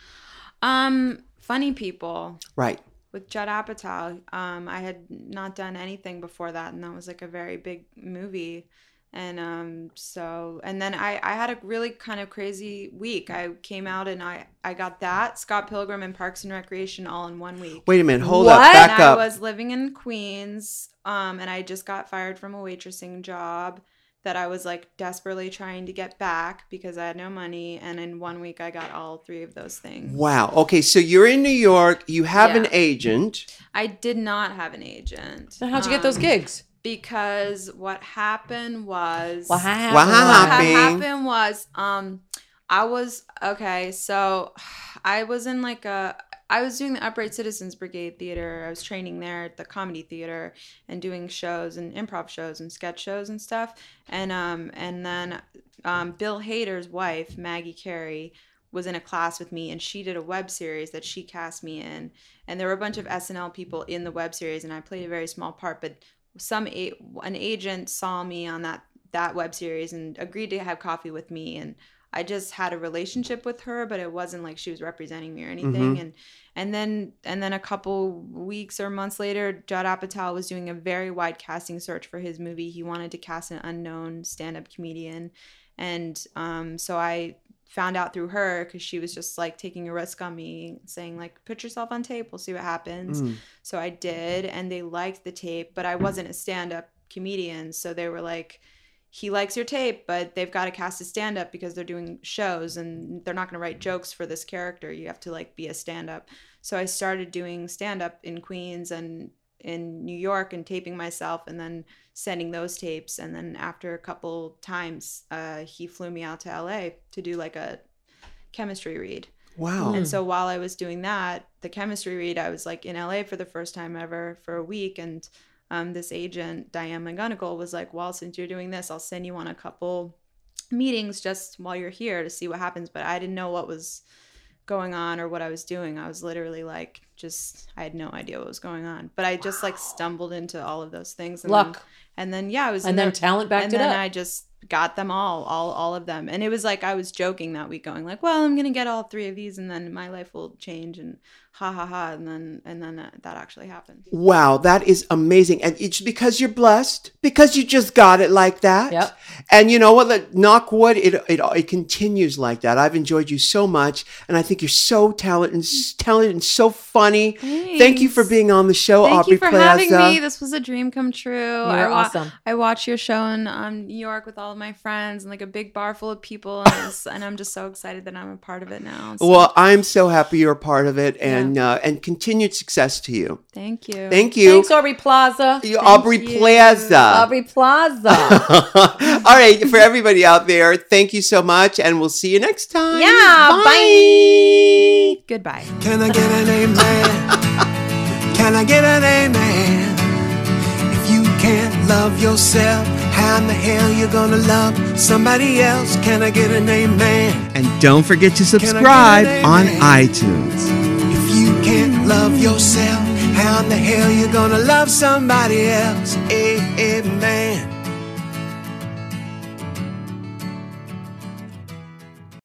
Um Funny People. Right. With Judd Apatow. Um, I had not done anything before that, and that was like a very big movie. And um, so, and then I, I had a really kind of crazy week. I came out and I, I got that, Scott Pilgrim and Parks and Recreation all in one week. Wait a minute. Hold What? up. Back and up. I was living in Queens, um, and I just got fired from a waitressing job that I was like desperately trying to get back because I had no money. And in one week, I got all three of those things. Wow. Okay. So you're in New York. You have an Yeah. agent. I did not have an agent. So how'd you get those Um, gigs? Because what happened was What happened? What what happened? happened was um I was okay, so I was in like a I was doing the Upright Citizens Brigade Theater. I was training there at the Comedy Theater and doing shows and improv shows and sketch shows and stuff. And um and then um Bill Hader's wife, Maggie Carey, was in a class with me and she did a web series that she cast me in. And there were a bunch of S N L people in the web series and I played a very small part, but some a- an agent saw me on that that web series and agreed to have coffee with me, and I just had a relationship with her, but it wasn't like she was representing me or anything. Mhm. And and then and then a couple weeks or months later, Judd Apatow was doing a very wide casting search for his movie. He wanted to cast an unknown stand-up comedian, and um, so I found out through her because she was just like taking a risk on me, saying like, put yourself on tape, we'll see what happens. Mm. So I did, and they liked the tape, but I wasn't a stand-up comedian, so they were like, he likes your tape, but they've got to cast a stand-up because they're doing shows and they're not going to write jokes for this character. You have to like be a stand-up. So I started doing stand-up in Queens and in New York and taping myself and then sending those tapes. And then after a couple times, uh, he flew me out to L A to do like a chemistry read. Wow. And so while I was doing that, the chemistry read, I was like in L A for the first time ever for a week. And um, this agent, Diane McGonigal, was like, well, since you're doing this, I'll send you on a couple meetings just while you're here to see what happens. But I didn't know what was going on or what I was doing. I was literally like, just, I had no idea what was going on. But I just like stumbled into all of those things. And Luck. Then, and then, yeah, I was in And then there- talent backed and it then up. I just got them all, all, all of them. And it was like I was joking that week, going like, "Well, I'm gonna get all three of these, and then my life will change." And ha ha ha. And then, and then that, that actually happened. Wow, that is amazing. And it's because you're blessed, because you just got it like that. Yep. And you know what? Like, knock wood, it, it it continues like that. I've enjoyed you so much, and I think you're so talented and, talented and so funny. Thank you for Thanks. being on the show, Thank Aubrey you for Plaza. having me. This was a dream come true. You're I wa- awesome. I watched your show in um, New York with all of my friends and like a big bar full of people, and, it's, and I'm just so excited that I'm a part of it now. So, Well, I'm so happy you're a part of it, and uh, and continued success to you. thank you. Thank you, Thanks, Aubrey Plaza. You- Aubrey you. Plaza. Aubrey Plaza. All right, for everybody out there, thank you so much, and we'll see you next time. Yeah, bye. Goodbye. Can I get an amen? Can I get an amen? If you can't love yourself, how in the hell you gonna love somebody else? Can I get an amen? And don't forget to subscribe on iTunes. If you can't love yourself, how in the hell you gonna love somebody else? Amen.